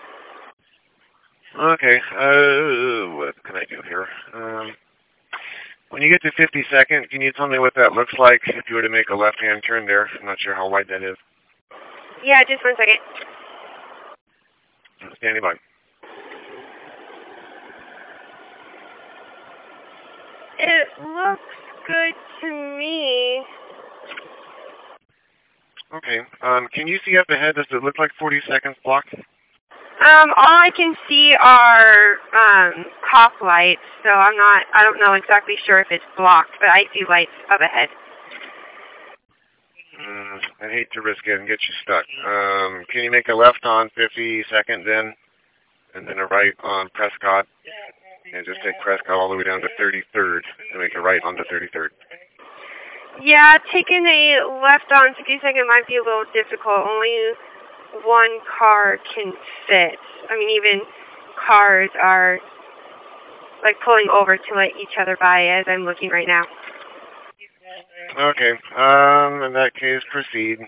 Okay, what can I do here? When you get to 52nd, can you tell me what that looks like if you were to make a left-hand turn there? I'm not sure how wide that is. Yeah, just 1 second. Standing by. It looks good to me. Okay, can you see up ahead? Does it look like 40 seconds blocked? All I can see are cop lights, so I don't know exactly sure if it's blocked, but I see lights up ahead. I'd hate to risk it and get you stuck. Can you make a left on 52nd then, and then a right on Prescott, and just take Prescott all the way down to 33rd, and make a right onto 33rd? Yeah, taking a left on 52nd might be a little difficult. Only one car can fit. I mean, even cars are like pulling over to let each other by as I'm looking right now. Okay, in that case, proceed.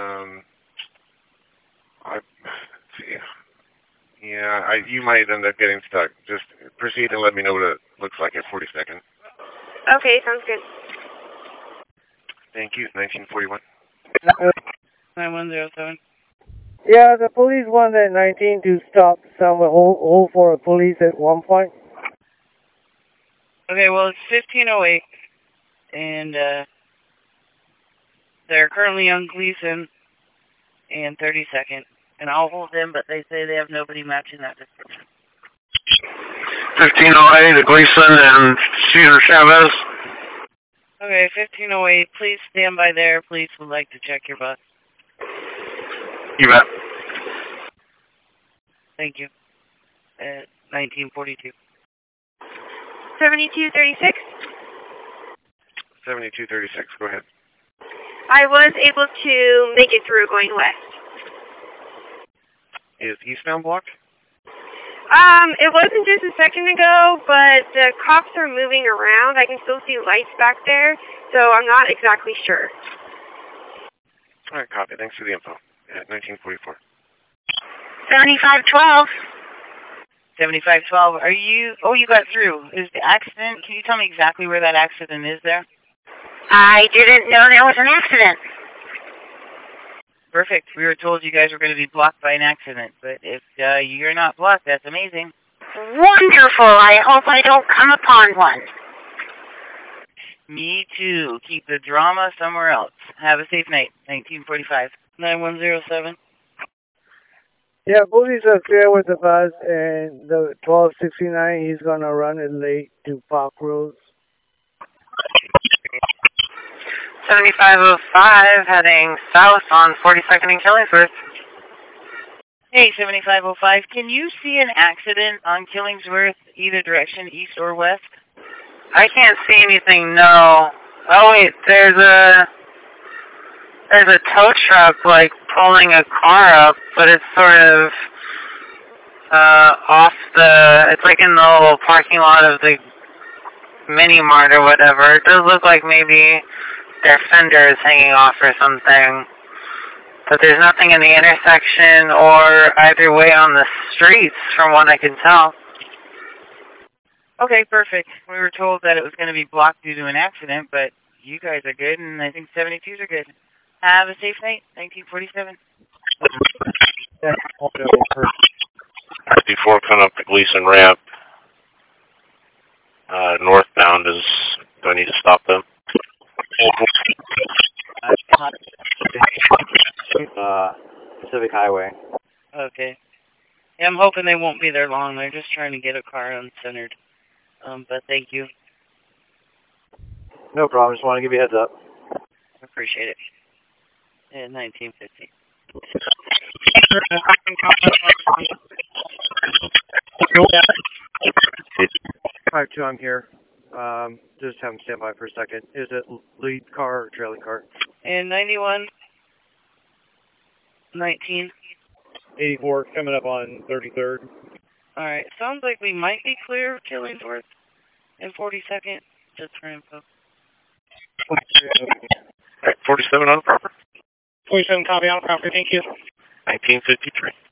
Let's see. Yeah, you might end up getting stuck. Just proceed and let me know what it looks like at 42nd. Okay, sounds good. Thank you, 1941. 9107. Yeah, the police wanted 19 to stop somewhere, hold for a police at one point. Okay, well, it's 15:08, and they're currently on Gleason and 32nd, and I'll hold them, but they say they have nobody matching that description. 1508 at Gleason and Cesar Chavez. Okay, 15:08, please stand by there. Police would like to check your bus. You bet. Thank you. At 1942. 7236. 7236, go ahead. I was able to make it through going west. Is eastbound blocked? It wasn't just a second ago, but the cops are moving around. I can still see lights back there, so I'm not exactly sure. All right, copy. Thanks for the info. At 1944. 7512. 7512, are you... Oh, you got through. Is the accident... Can you tell me exactly where that accident is there? I didn't know there was an accident. Perfect. We were told you guys were going to be blocked by an accident, but if you're not blocked, that's amazing. Wonderful. I hope I don't come upon one. Me too. Keep the drama somewhere else. Have a safe night. 1945. 9107. Yeah, police are clear with the bus, and the 1269, he's going to run it late to Park Rose. 7505 heading south on 42nd and Killingsworth. Hey, 7505, can you see an accident on Killingsworth, either direction, east or west? I can't see anything, no. Oh wait, there's a tow truck like pulling a car up, but it's sort of it's like in the little parking lot of the mini mart or whatever. It does look like maybe their fender is hanging off or something. But there's nothing in the intersection or either way on the streets from what I can tell. Okay, perfect. We were told that it was going to be blocked due to an accident, but you guys are good, and I think 72s are good. Have a safe night, 1947. Before coming up the Gleason ramp, northbound do I need to stop them? Pacific Highway. Okay. Yeah, I'm hoping they won't be there long. They're just trying to get a car uncentered. But thank you. No problem. Just want to give you a heads up. Appreciate it. And 1950. 52, I'm here. Just have him stand by for a second. Is it lead car or trailing car? And 91. 19. 84, coming up on 33rd. Alright, sounds like we might be clear of Killingsworth in 42nd, just for info. 47 on the proper. 47 copy on the property, thank you. 1953.